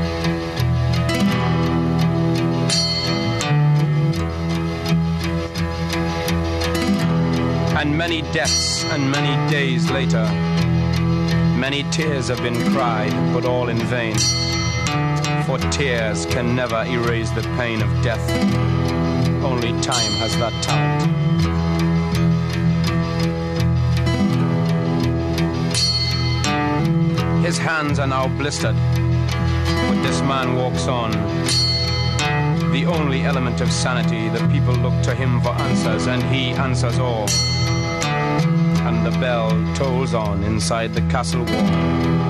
And many deaths and many days later, many tears have been cried, but all in vain. For tears can never erase the pain of death. Only time has that talent. His hands are now blistered, but this man walks on. The only element of sanity, the people look to him for answers, and he answers all. And the bell tolls on inside the castle wall.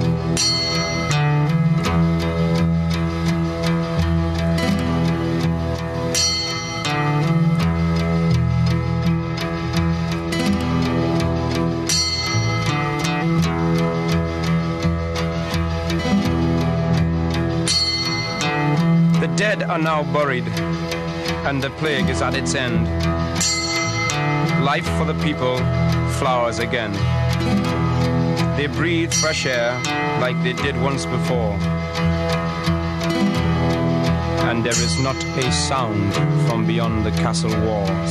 The dead are now buried, and the plague is at its end. Life for the people flowers again. They breathe fresh air like they did once before. And there is not a sound from beyond the castle walls.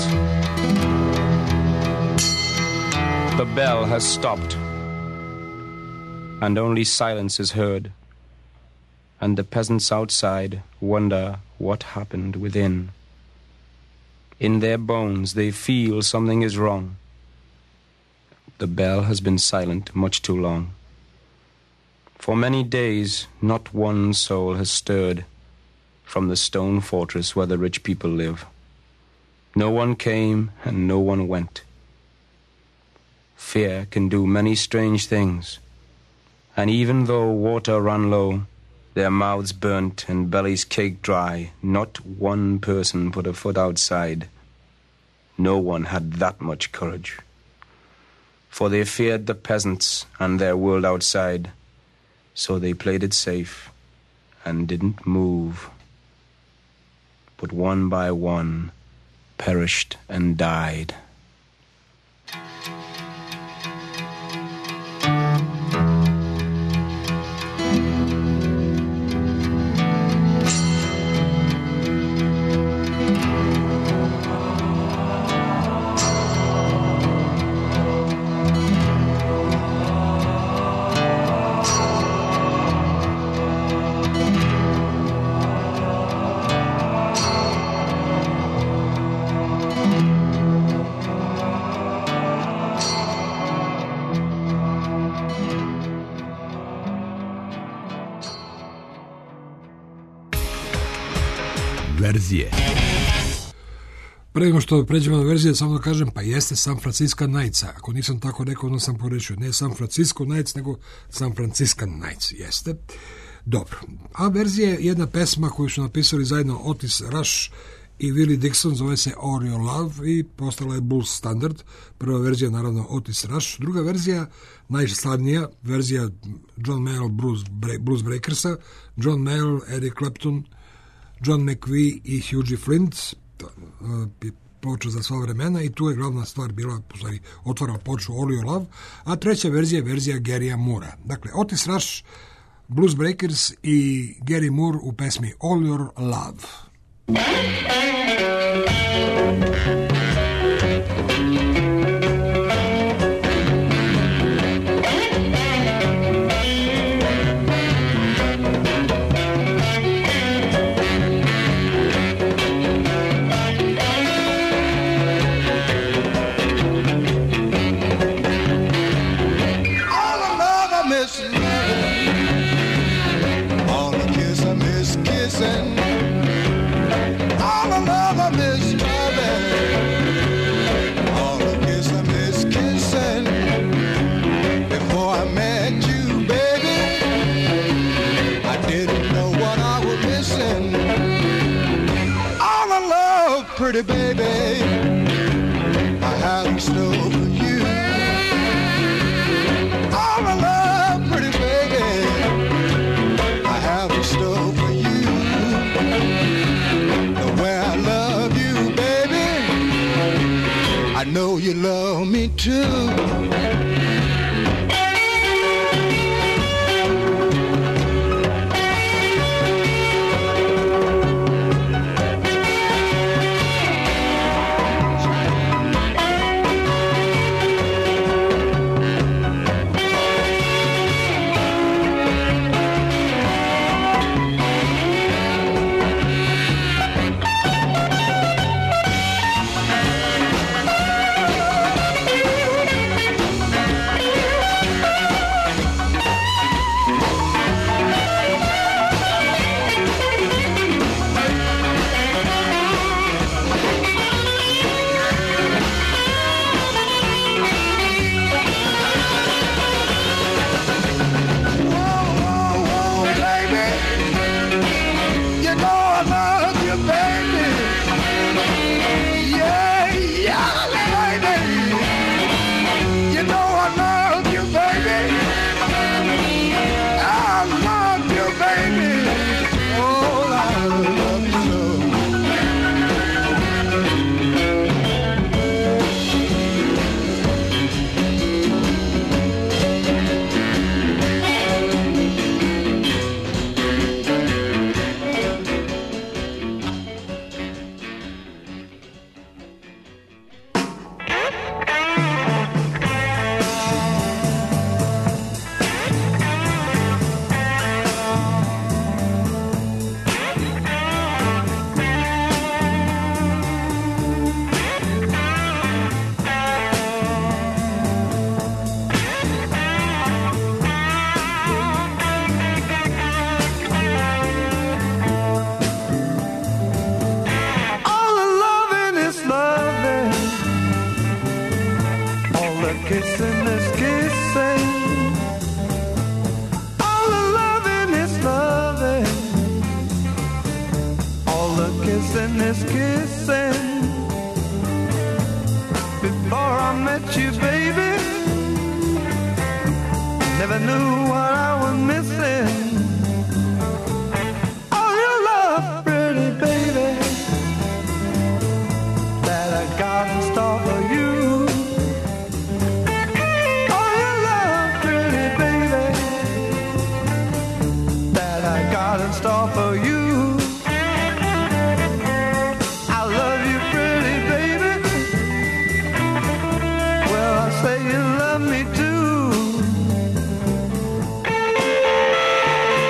The bell has stopped, and only silence is heard. And the peasants outside wonder what happened within. In their bones they feel something is wrong. The bell has been silent much too long. For many days not one soul has stirred from the stone fortress where the rich people live. No one came and no one went. Fear can do many strange things, and even though water ran low, their mouths burnt and bellies caked dry, not one person put a foot outside. No one had that much courage. For they feared the peasants and their world outside, so they played it safe and didn't move. But one by one perished and died. Verzije. Pre nego što pređemo na verzije, samo da kažem, pa jeste San Francisco Nights. Ako nisam tako rekao, onda sam porečio. Ne San Francisco Nights, nego San Francisco Nights. Jeste. Dobro. A verzija je jedna pesma koju su napisali zajedno Otis Rush i Willie Dixon, zove se All Your Love i postala je blues standard. Prva verzija, naravno, Otis Rush. Druga verzija, najslavnija, verzija John Mayall Blues, Blues Breakersa. John Mayall, Eric Clapton, John McVie i Hugh G. Flint. Ploča za sva vremena i tu je glavna stvar bila, pozori, otvarao ploču All Your Love, a treća verzija je verzija Garya Moora. Dakle, Otis Rush, Blues Breakers i Gary Moore u pesmi All Your Love. Pretty baby, I have in store for you. All my love, pretty baby, I have in store for you. The way I love you, baby, I know you love me too. Say you love me too.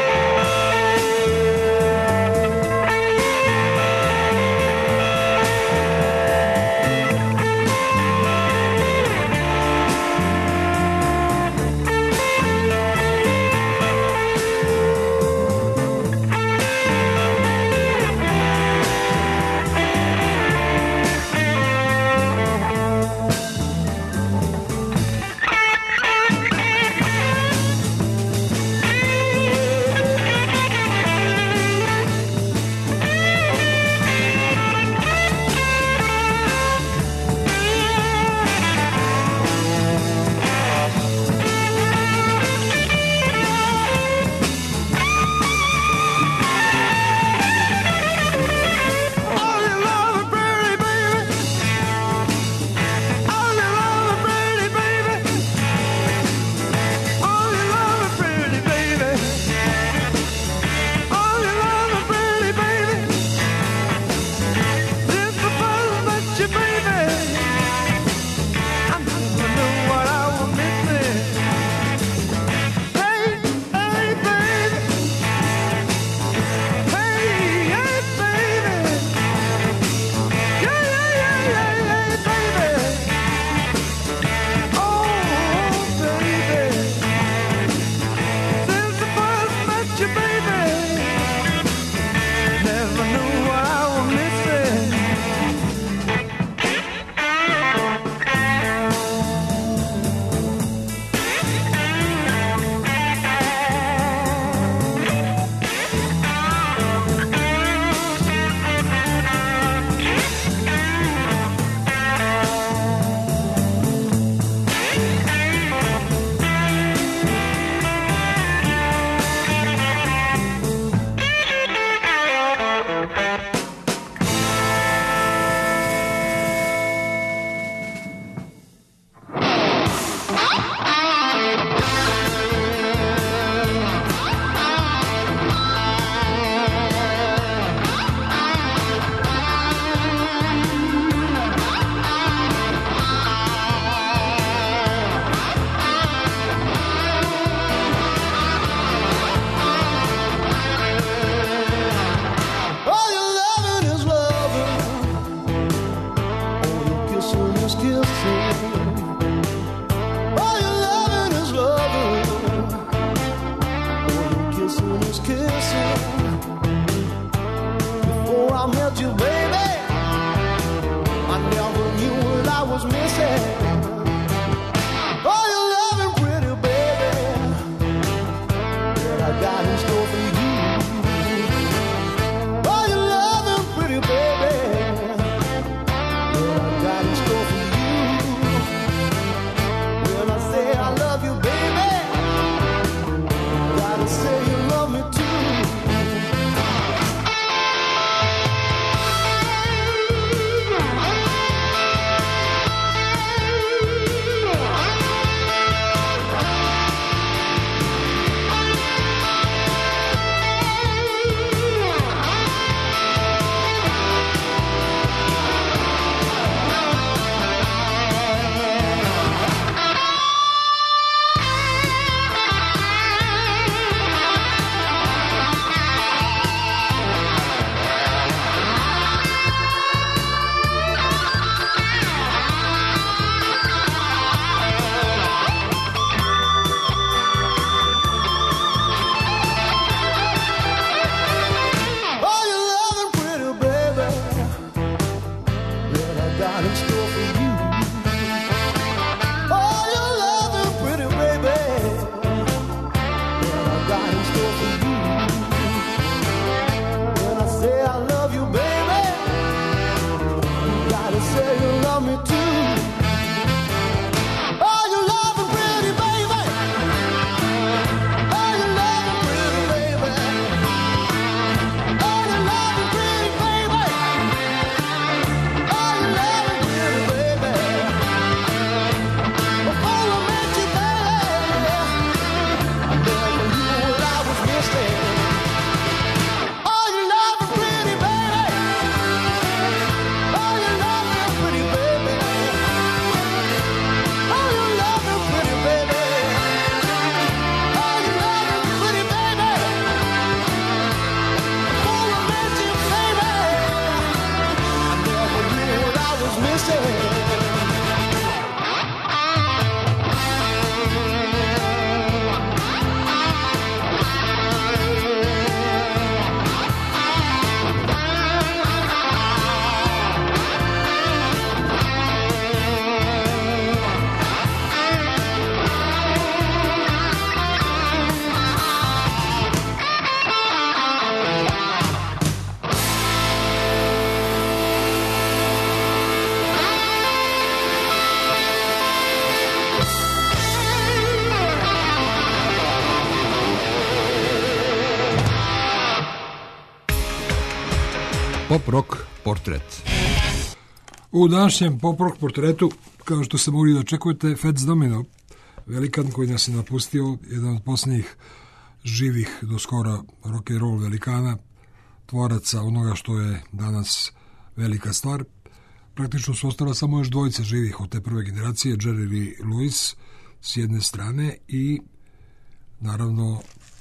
pop rock portret. U današnjem pop rock portretu, kao što ste mogli da očekujete, Fats Domino, velikan koji nas je napustio, jedan od posljednjih živih do skora rock and roll velikana, tvoraca onoga što je danas velika stvar. Praktično su ostala samo još dvojice živih od te prve generacije, Jerry Lee Lewis s jedne strane i naravno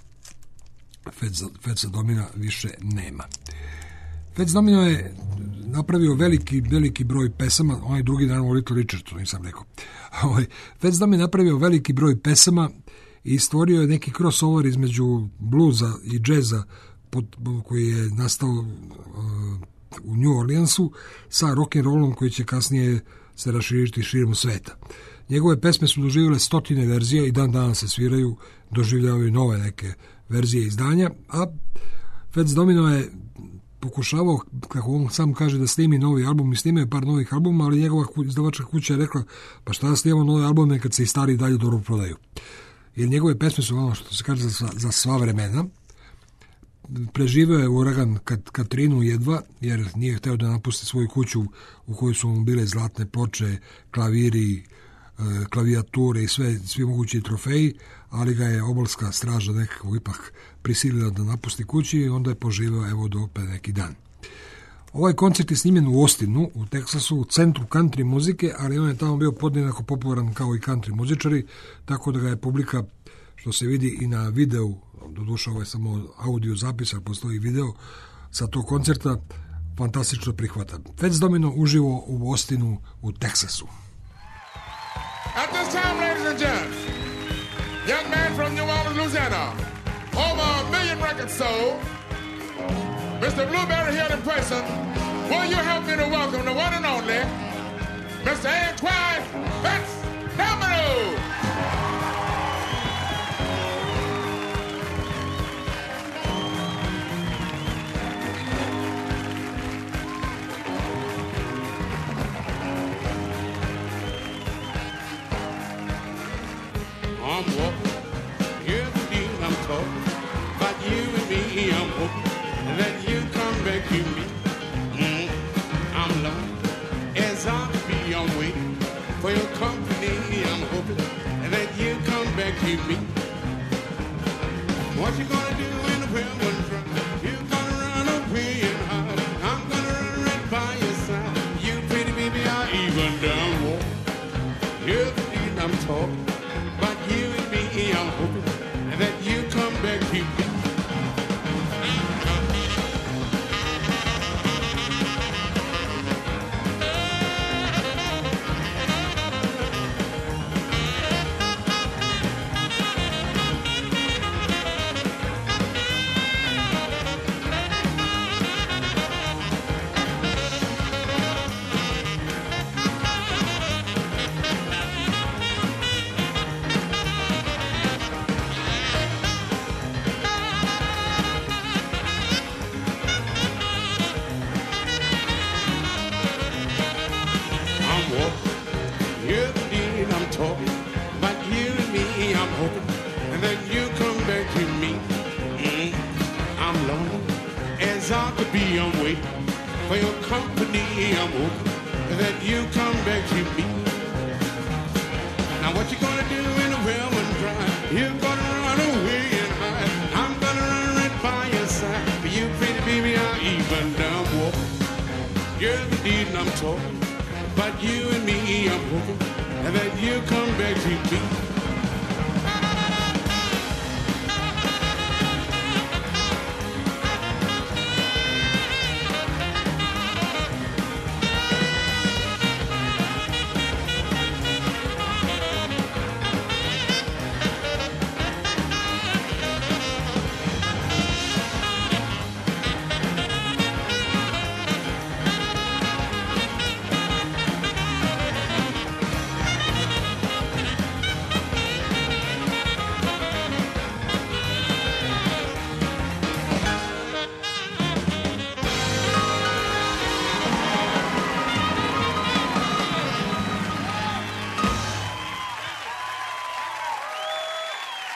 Fatsa Domina više nema. Fats Domino je napravio veliki, veliki broj pesama, onaj drugi naravno Little Richard, to nisam rekao. Fats Domino je napravio veliki broj pesama i stvorio je neki crossover između bluza i džeza pod, koji je nastao uh, u New Orleansu sa rock and rollom koji će kasnije se raširiti širom sveta. Njegove pesme su doživjele stotine verzija i dan danas se sviraju, doživljavaju nove neke verzije izdanja, a Fats Domino je pokušavao, kako on sam kaže, da snimi novi album i snimaju par novih albuma, ali njegova izdavačka kuća je rekla, pa šta da snimamo nove albume kad se i stari dalje dobro prodaju. Jer njegove pesme su ono što se kaže za, za sva vremena. Preživio je uragan Katrinu jedva, jer nije hteo da napusti svoju kuću u kojoj su mu bile zlatne ploče, klaviri, klavijature i sve, svi mogući trofeji, ali ga je obalska straža nekako ipak prisilila da napusti kući i onda je poživio evo do opet neki dan. Ovaj koncert je snimljen u Austinu, u Teksasu, u centru country muzike, ali on je tamo bio podjednako popularan kao i country muzičari, tako da ga je publika, što se vidi i na videu, doduše ovo je samo audio zapis, ali postoji video sa tog koncerta, fantastično prihvata. Fats Domino uživo u Austinu, u Teksasu. At this time, ladies and gents, young man from New Orleans, Louisiana, over a million records sold, Mister Blueberry here in person, will you help me to welcome the one and only Mister Antoine Fats Domino? I'm walking, yeah, indeed I'm talking about you and me. I'm hoping that you come back to me. Mm, I'm lonely as I be. I'm waiting for your company. I'm hoping that you come back to me. What you gonna do when the prayer one dry? You gonna run away and hide. I'm gonna run right by your side. You pretty baby, I even down walk. Yeah, indeed I'm talking. I'm hoping that you come back to me.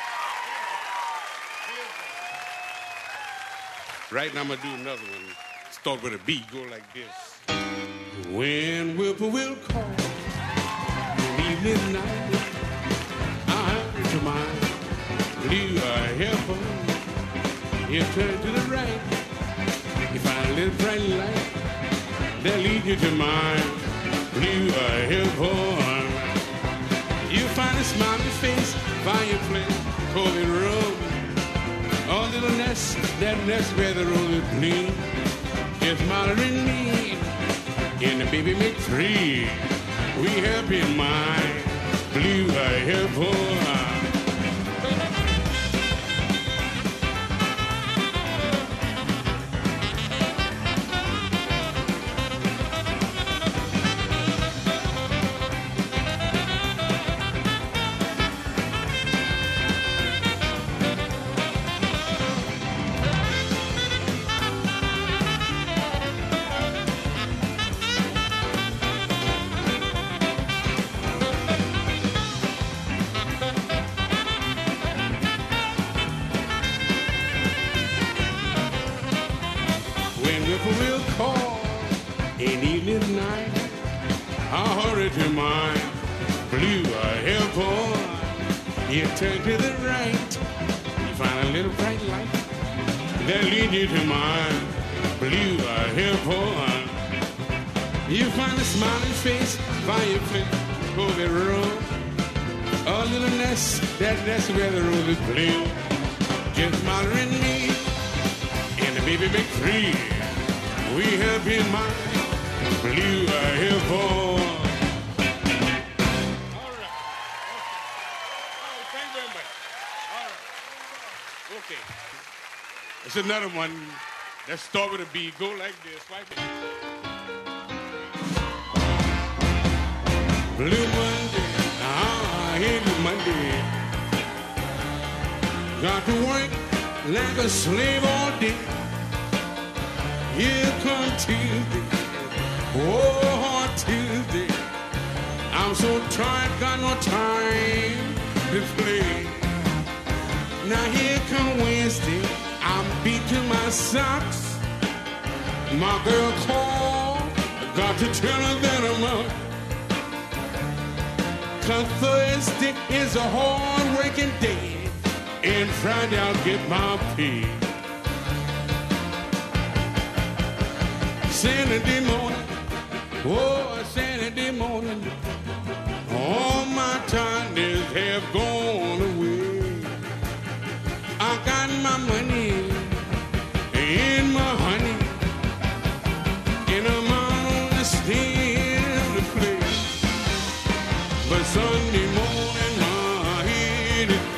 Right now I'm gonna do another one start with a B, go like this. When whippoorwill call, evening night, I heard to mine, blue eye helper. You turn to the right, you find a little bright light that lead you to mine, blue eye helper. You find a smiling face, fireplace, cozy room, a little nest, that nest where the roses bloom, just mothering me. In the baby make three, we have in mind, blue eye helper. Whippoorwill call in evening night, I hurry to mine, blue eye helper. You turn to the right, you find a little bright light that lead you to mine, blue eye helper. You find a smiling face, fireplace, cozy room, a little nest, that nest where the roses bloom, just mothering me, and the baby big three. We have been my blue eye helper. All right. Oh, thank you very much. All right. Okay. It's another one. Let's start with a B. Go like this. Like this. Blue Monday. Ah, I hate Blue Monday. Got to work like a slave all day. Here come Tuesday, oh Tuesday. I'm so tired, got no time to play. Now here come Wednesday, I'm beat to my socks. My girl called, got to tell her that I'm up. Cause Thursday is a hard working day, and Friday I'll get my pay. Saturday morning, oh, Saturday morning, all my tiredness have gone away. I got my money and my honey, and I'm on the stand to play. But Sunday morning, my head is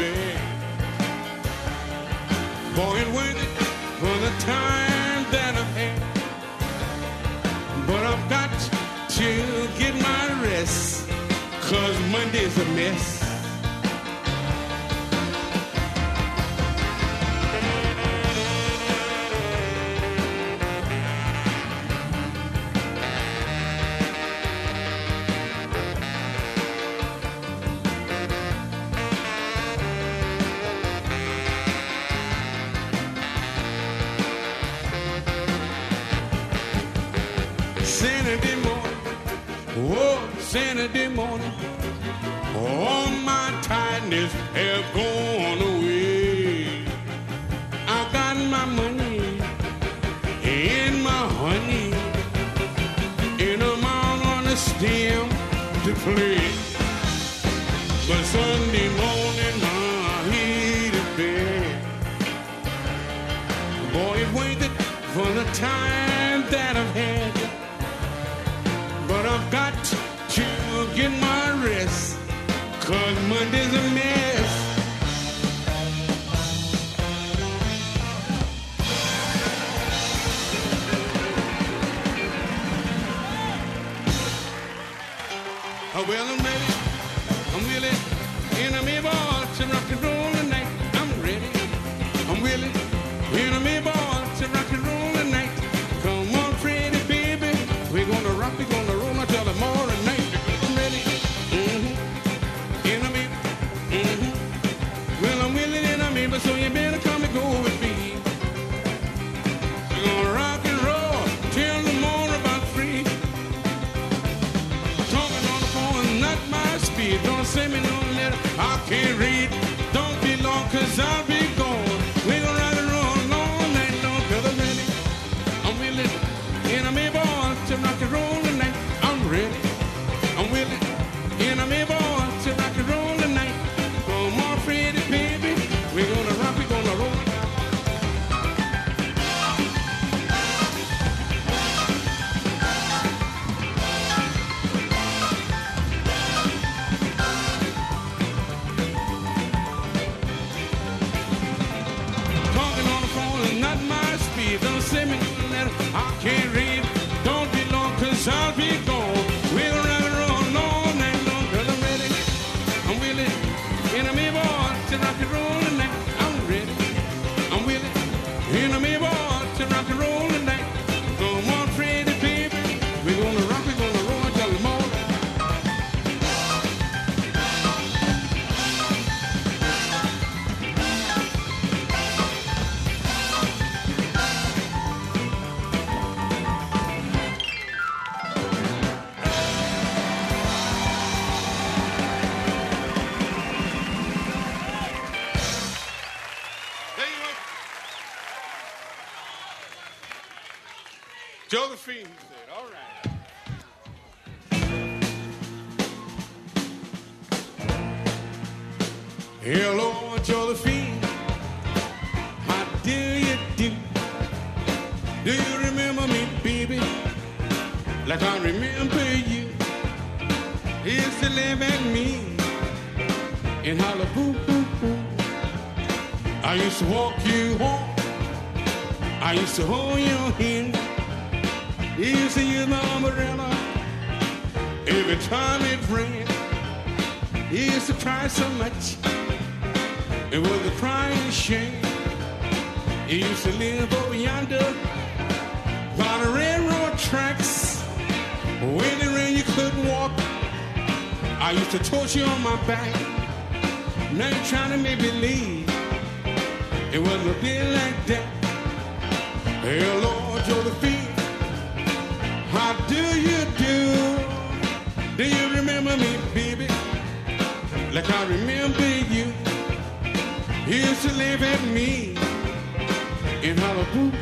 bad. Boy, it worth it for the time that I've had. But I've got to get my rest, cause Monday's a mess. Saturday morning, oh, Saturday morning, all my tiredness have gone away. I got my money and my honey, and I'm out on the stem to play. But Sunday morning, my head is bad. Boy, it waited for the time that I've had. But I've got to get my rest, cause Monday's a mess. Oh, well, I'm ready, I'm willing, and I'm able to rock and roll tonight. I'm ready, I'm willing, and I'm able to rock and roll tonight. Come on, pretty baby, we're gonna rock, we're gonna roll until tomorrow night. I'm ready, mm-hmm, and I'm able, mm-hmm. Well, I'm willing and I'm able, so you better come and go with me. We're gonna rock and roll In me, boy, to rock and roll tonight. I'm ready. I'm willing. In me, boy, to rock and roll tonight. Come on, pretty baby. We're gonna rock, we're gonna roll till the morning. Josephine, he said, all right. Hello, Josephine, how do you do? Do you remember me, baby? Like I remember you. You used to live at me in Hollywood. I used to walk you home. I used to hold your hand. You used to use my umbrella every time it rained. You used to cry so much, it was a crying shame. You used to live over yonder by the railroad tracks. When it rained, you couldn't walk. I used to torture you on my back. Now you're trying to make me believe it wasn't a bit like that. Hello, Josephine. How do you do? Do you remember me, baby? Like I remember you. You used to live at me in Hollywood.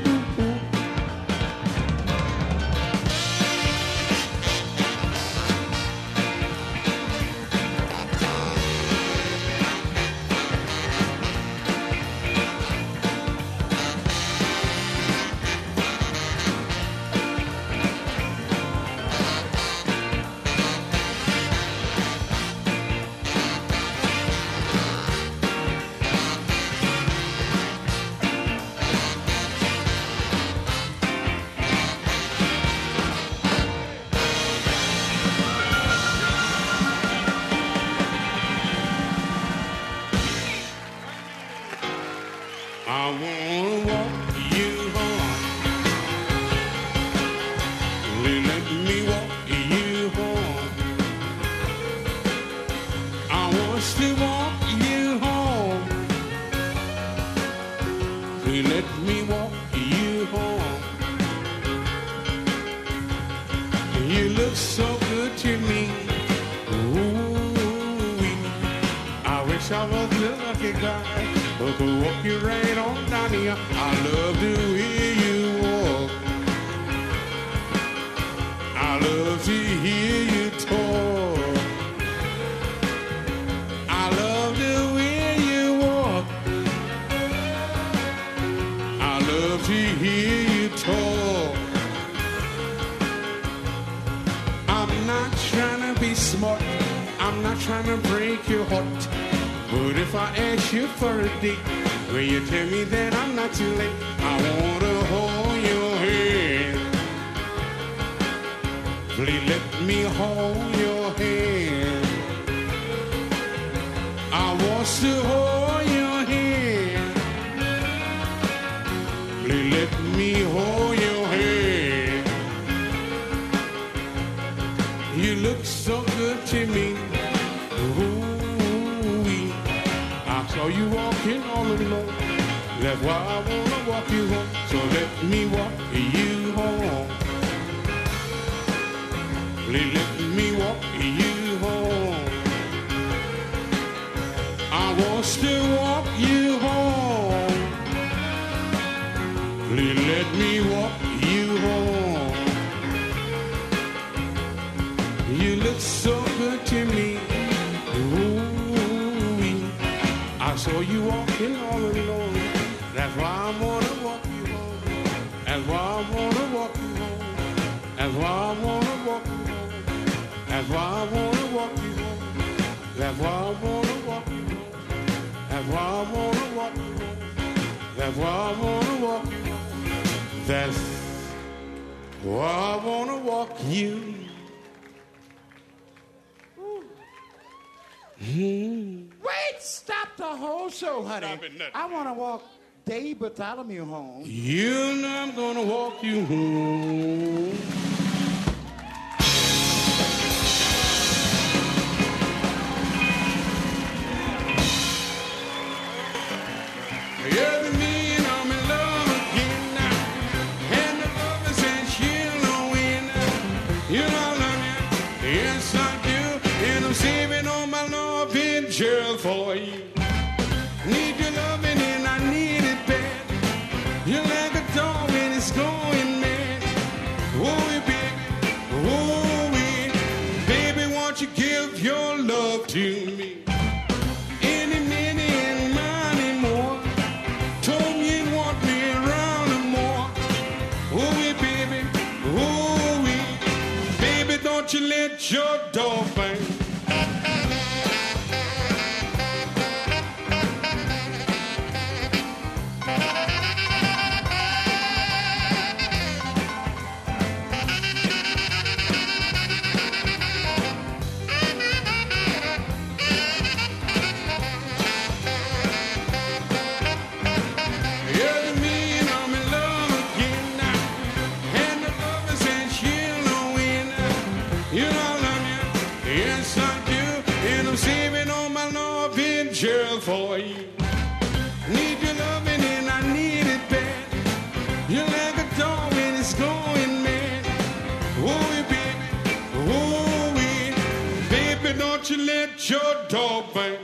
Will you tell me that I'm not too late? I want to hold your hand. Please let me hold your hand. I want to hold your hand. Please let me hold your hand. You look so good to me. Saw you walking all alone. That's why I wanna walk you home. So let me walk you home. Please let me walk you home. I want to walk you home. Please let me walk you home. You look so good to me. I saw you walking all alone. That's why I wanna walk you home. That's why I wanna walk you home. That's why I wanna walk you home. That's why I wanna walk you home. That's why I wanna walk you home. That's why I wanna walk you home. That's why I wanna walk you home. That's why I wanna walk you. Hmm. Wait! a whole show, honey. Stop it, nothing. I want to walk Dave Bartholomew home. You know I'm gonna walk you home. Yeah, the mean I'm in love again now. And the lover says she'll know win. You know I love you, yes I do. And I'm saving all my love in jail for you. Need your loving and I need it bad. You're like a dog when it's going mad. Oh, baby, oh, baby, won't you give your love to me? Any minute and money more. Told me you want me around and more. Oh, baby, oh, baby, don't you let your dog bang. For you, need your loving and I need it bad. You're like a dog when it's going mad. Oh, baby, oh, baby, don't you let your dog bang.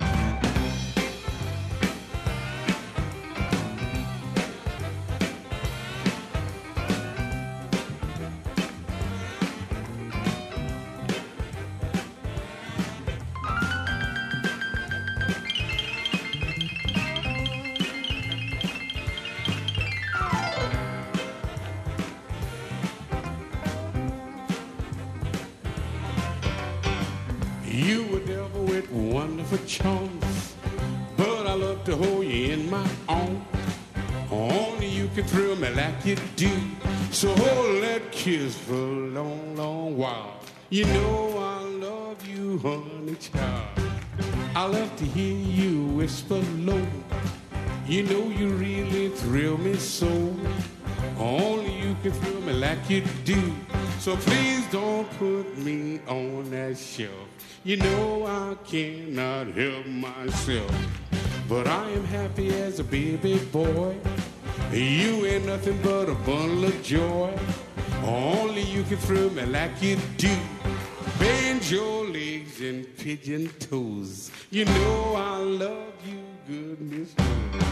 You were devil with wonderful charms, but I love to hold you in my arms. Only you can thrill me like you do, so hold that kiss for a long, long while. You know I love you, honey child. I love to hear you whisper low. You know you really thrill me so. Only you can thrill me like you do, so please don't put me on that shelf. You know I cannot help myself, but I am happy as a baby boy. You ain't nothing but a bundle of joy. Only you can thrill me like you do. Bend your legs and pigeon toes. You know I love you, goodness knows.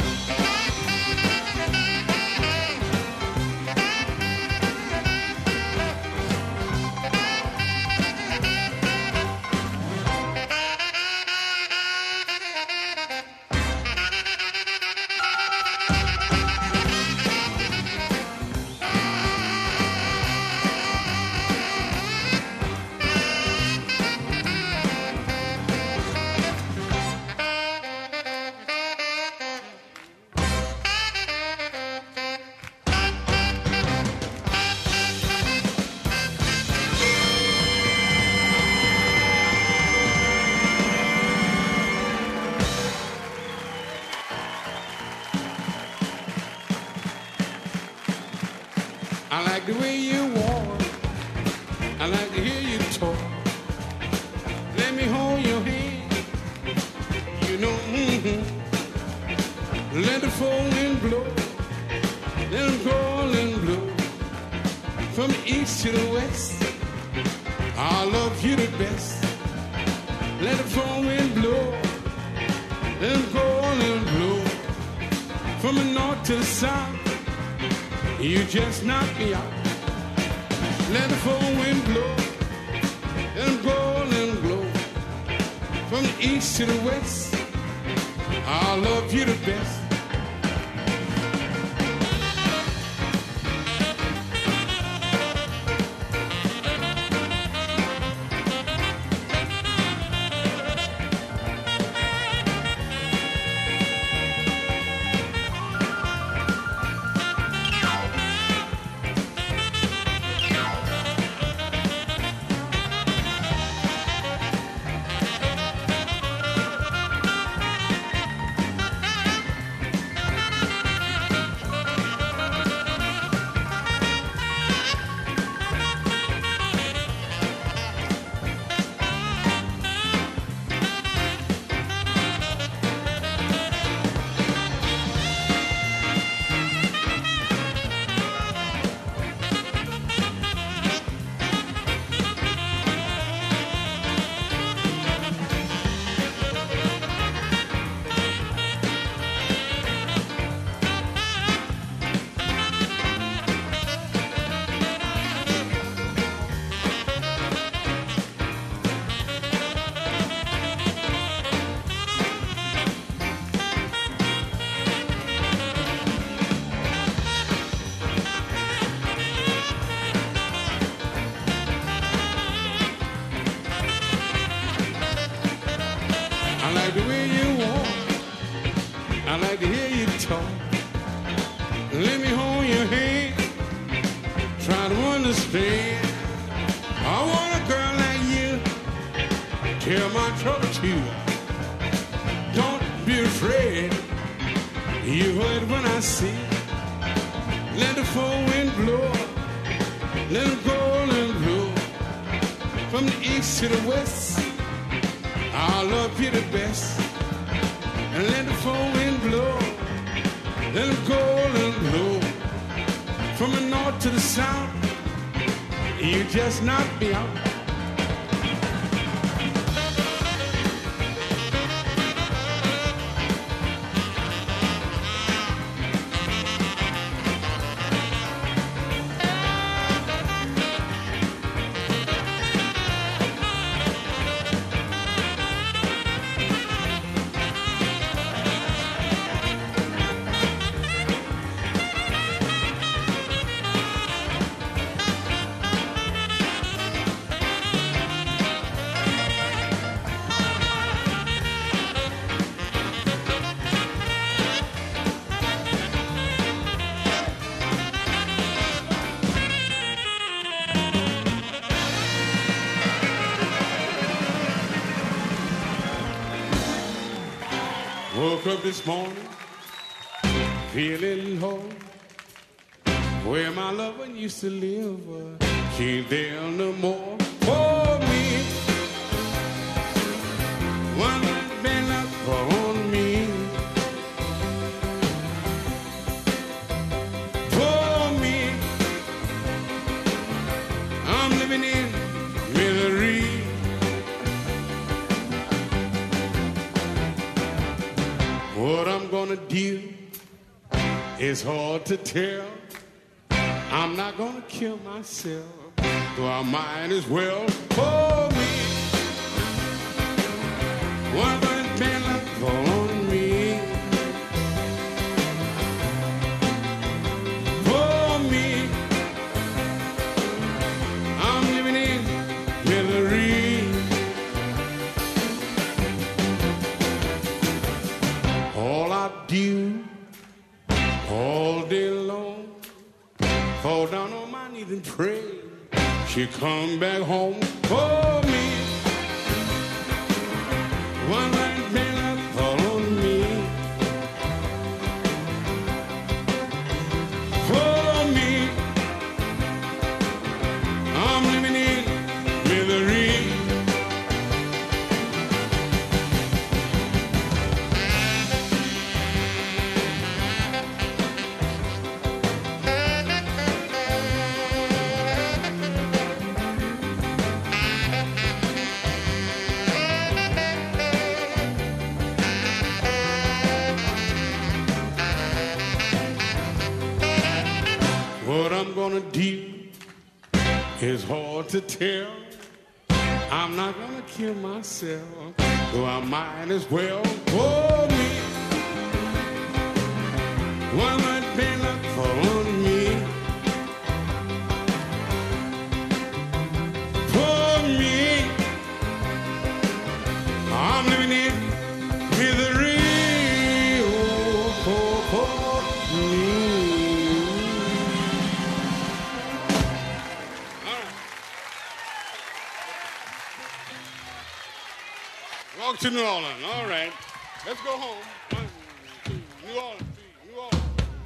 I like the way you walk. I like to hear you talk. Let me hold your hand. You know, mm-hmm. Let the phone wind blow. Let them call and blow. From the east to the west, I love you the best. Let the phone wind blow. Let them call and blow. From the north to the south, you just knock me out. Let the phone wind blow. Let them go and blow. From the east to the west, I love you the best. like to hear you talk. Let me hold your hand. Try to understand. I want a girl like you. Tell my trouble to you. Don't be afraid. You heard when I say, let the full wind blow. Let it go and blow. From the east to the west, I love you the best. And let the full wind blow. Let it go and blow. From the north to the south, you just knock me out. Woke up this morning, feeling low. Where my lover used to live, uh, she ain't there no more. For me, one night been up on me. For me, I'm living in misery. What I'm gonna do is hard to tell. I'm not gonna kill myself, so I might as well. For me, one man's been up on me. For me, I'm living in misery. All I do all day long, fall down on my knees and pray. She come back home for me. One night been up on me. For me, I'm living in misery. What I'm gonna do is hard to tell. I'm not gonna kill myself, so I might as well. For me, one night been up on me. For me, I'm living in misery. Oh, for, for me. Walk to New Orleans. All right. Let's go home. One, two, New Orleans, three, New Orleans.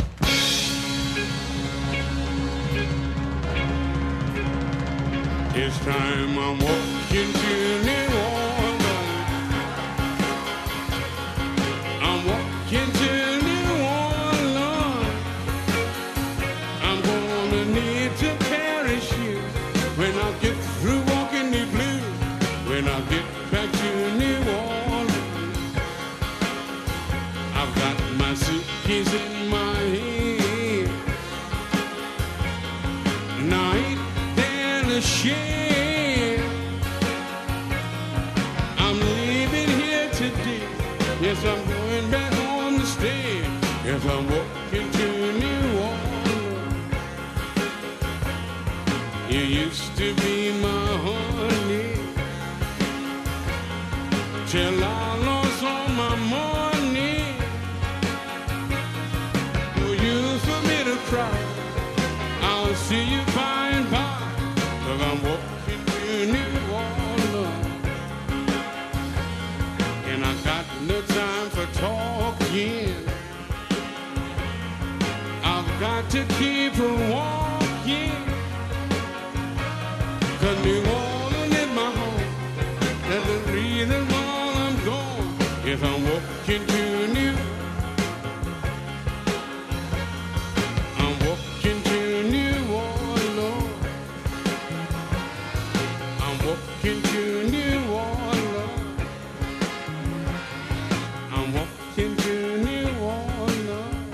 This time I'm walking to New Orleans. I'm walking to New Orleans. I'm gonna need to parachute when I get through walking the blues. When I get back to New Orleans, I've got my suitcase in my hand. Night and a shame. I'm leaving here today. Yes, I'm going back home to stay. Yes, I'm walking to New Orleans. You used to be my honey, till I lost all my money. again. I've got to keep walking, 'cause New Orleans is my home. That's the reason why I'm gone. If I'm walking to New, I'm walking to New Orleans. I'm walking to New Orleans. I'm walking to New Orleans.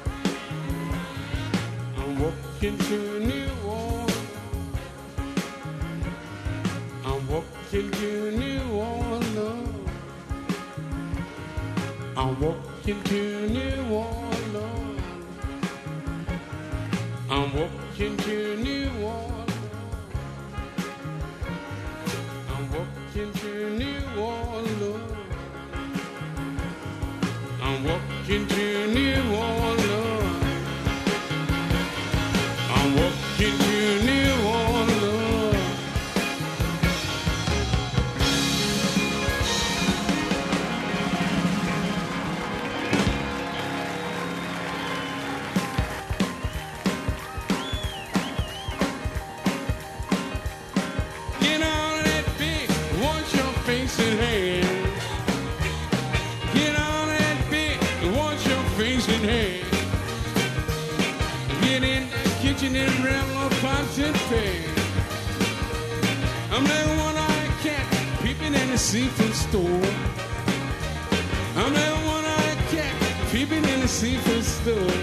I'm walking to New Orleans. I'm walking to New Orleans. I'm walking to New Orleans. I'm walking to New Orleans. I'm walking to New Orleans. I'm walking to New Orleans. I'm walking to New Orleans. Get out of that big, wash your face and hands. Get out of that big, wash your face and hands. Get in the kitchen and grab no pots and pans. I'm that one-eyed cat peeping in the seafood store. I'm that one-eyed cat peeping in the seafood store.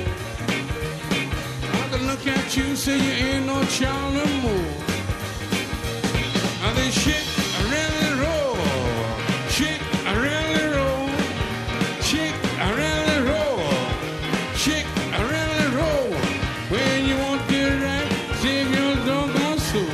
I can look at you, say you ain't no child no more. Now they shake, I really roll. Shake, I really roll. Shake, I really roll. Shake, I really roll. When you want to right, save your doggone soul.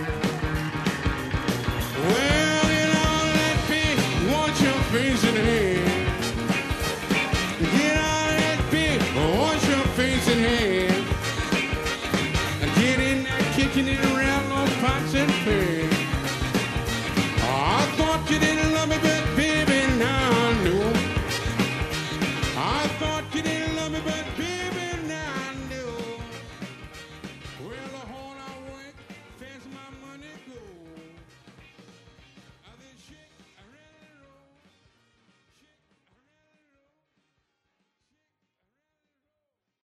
Raising hand.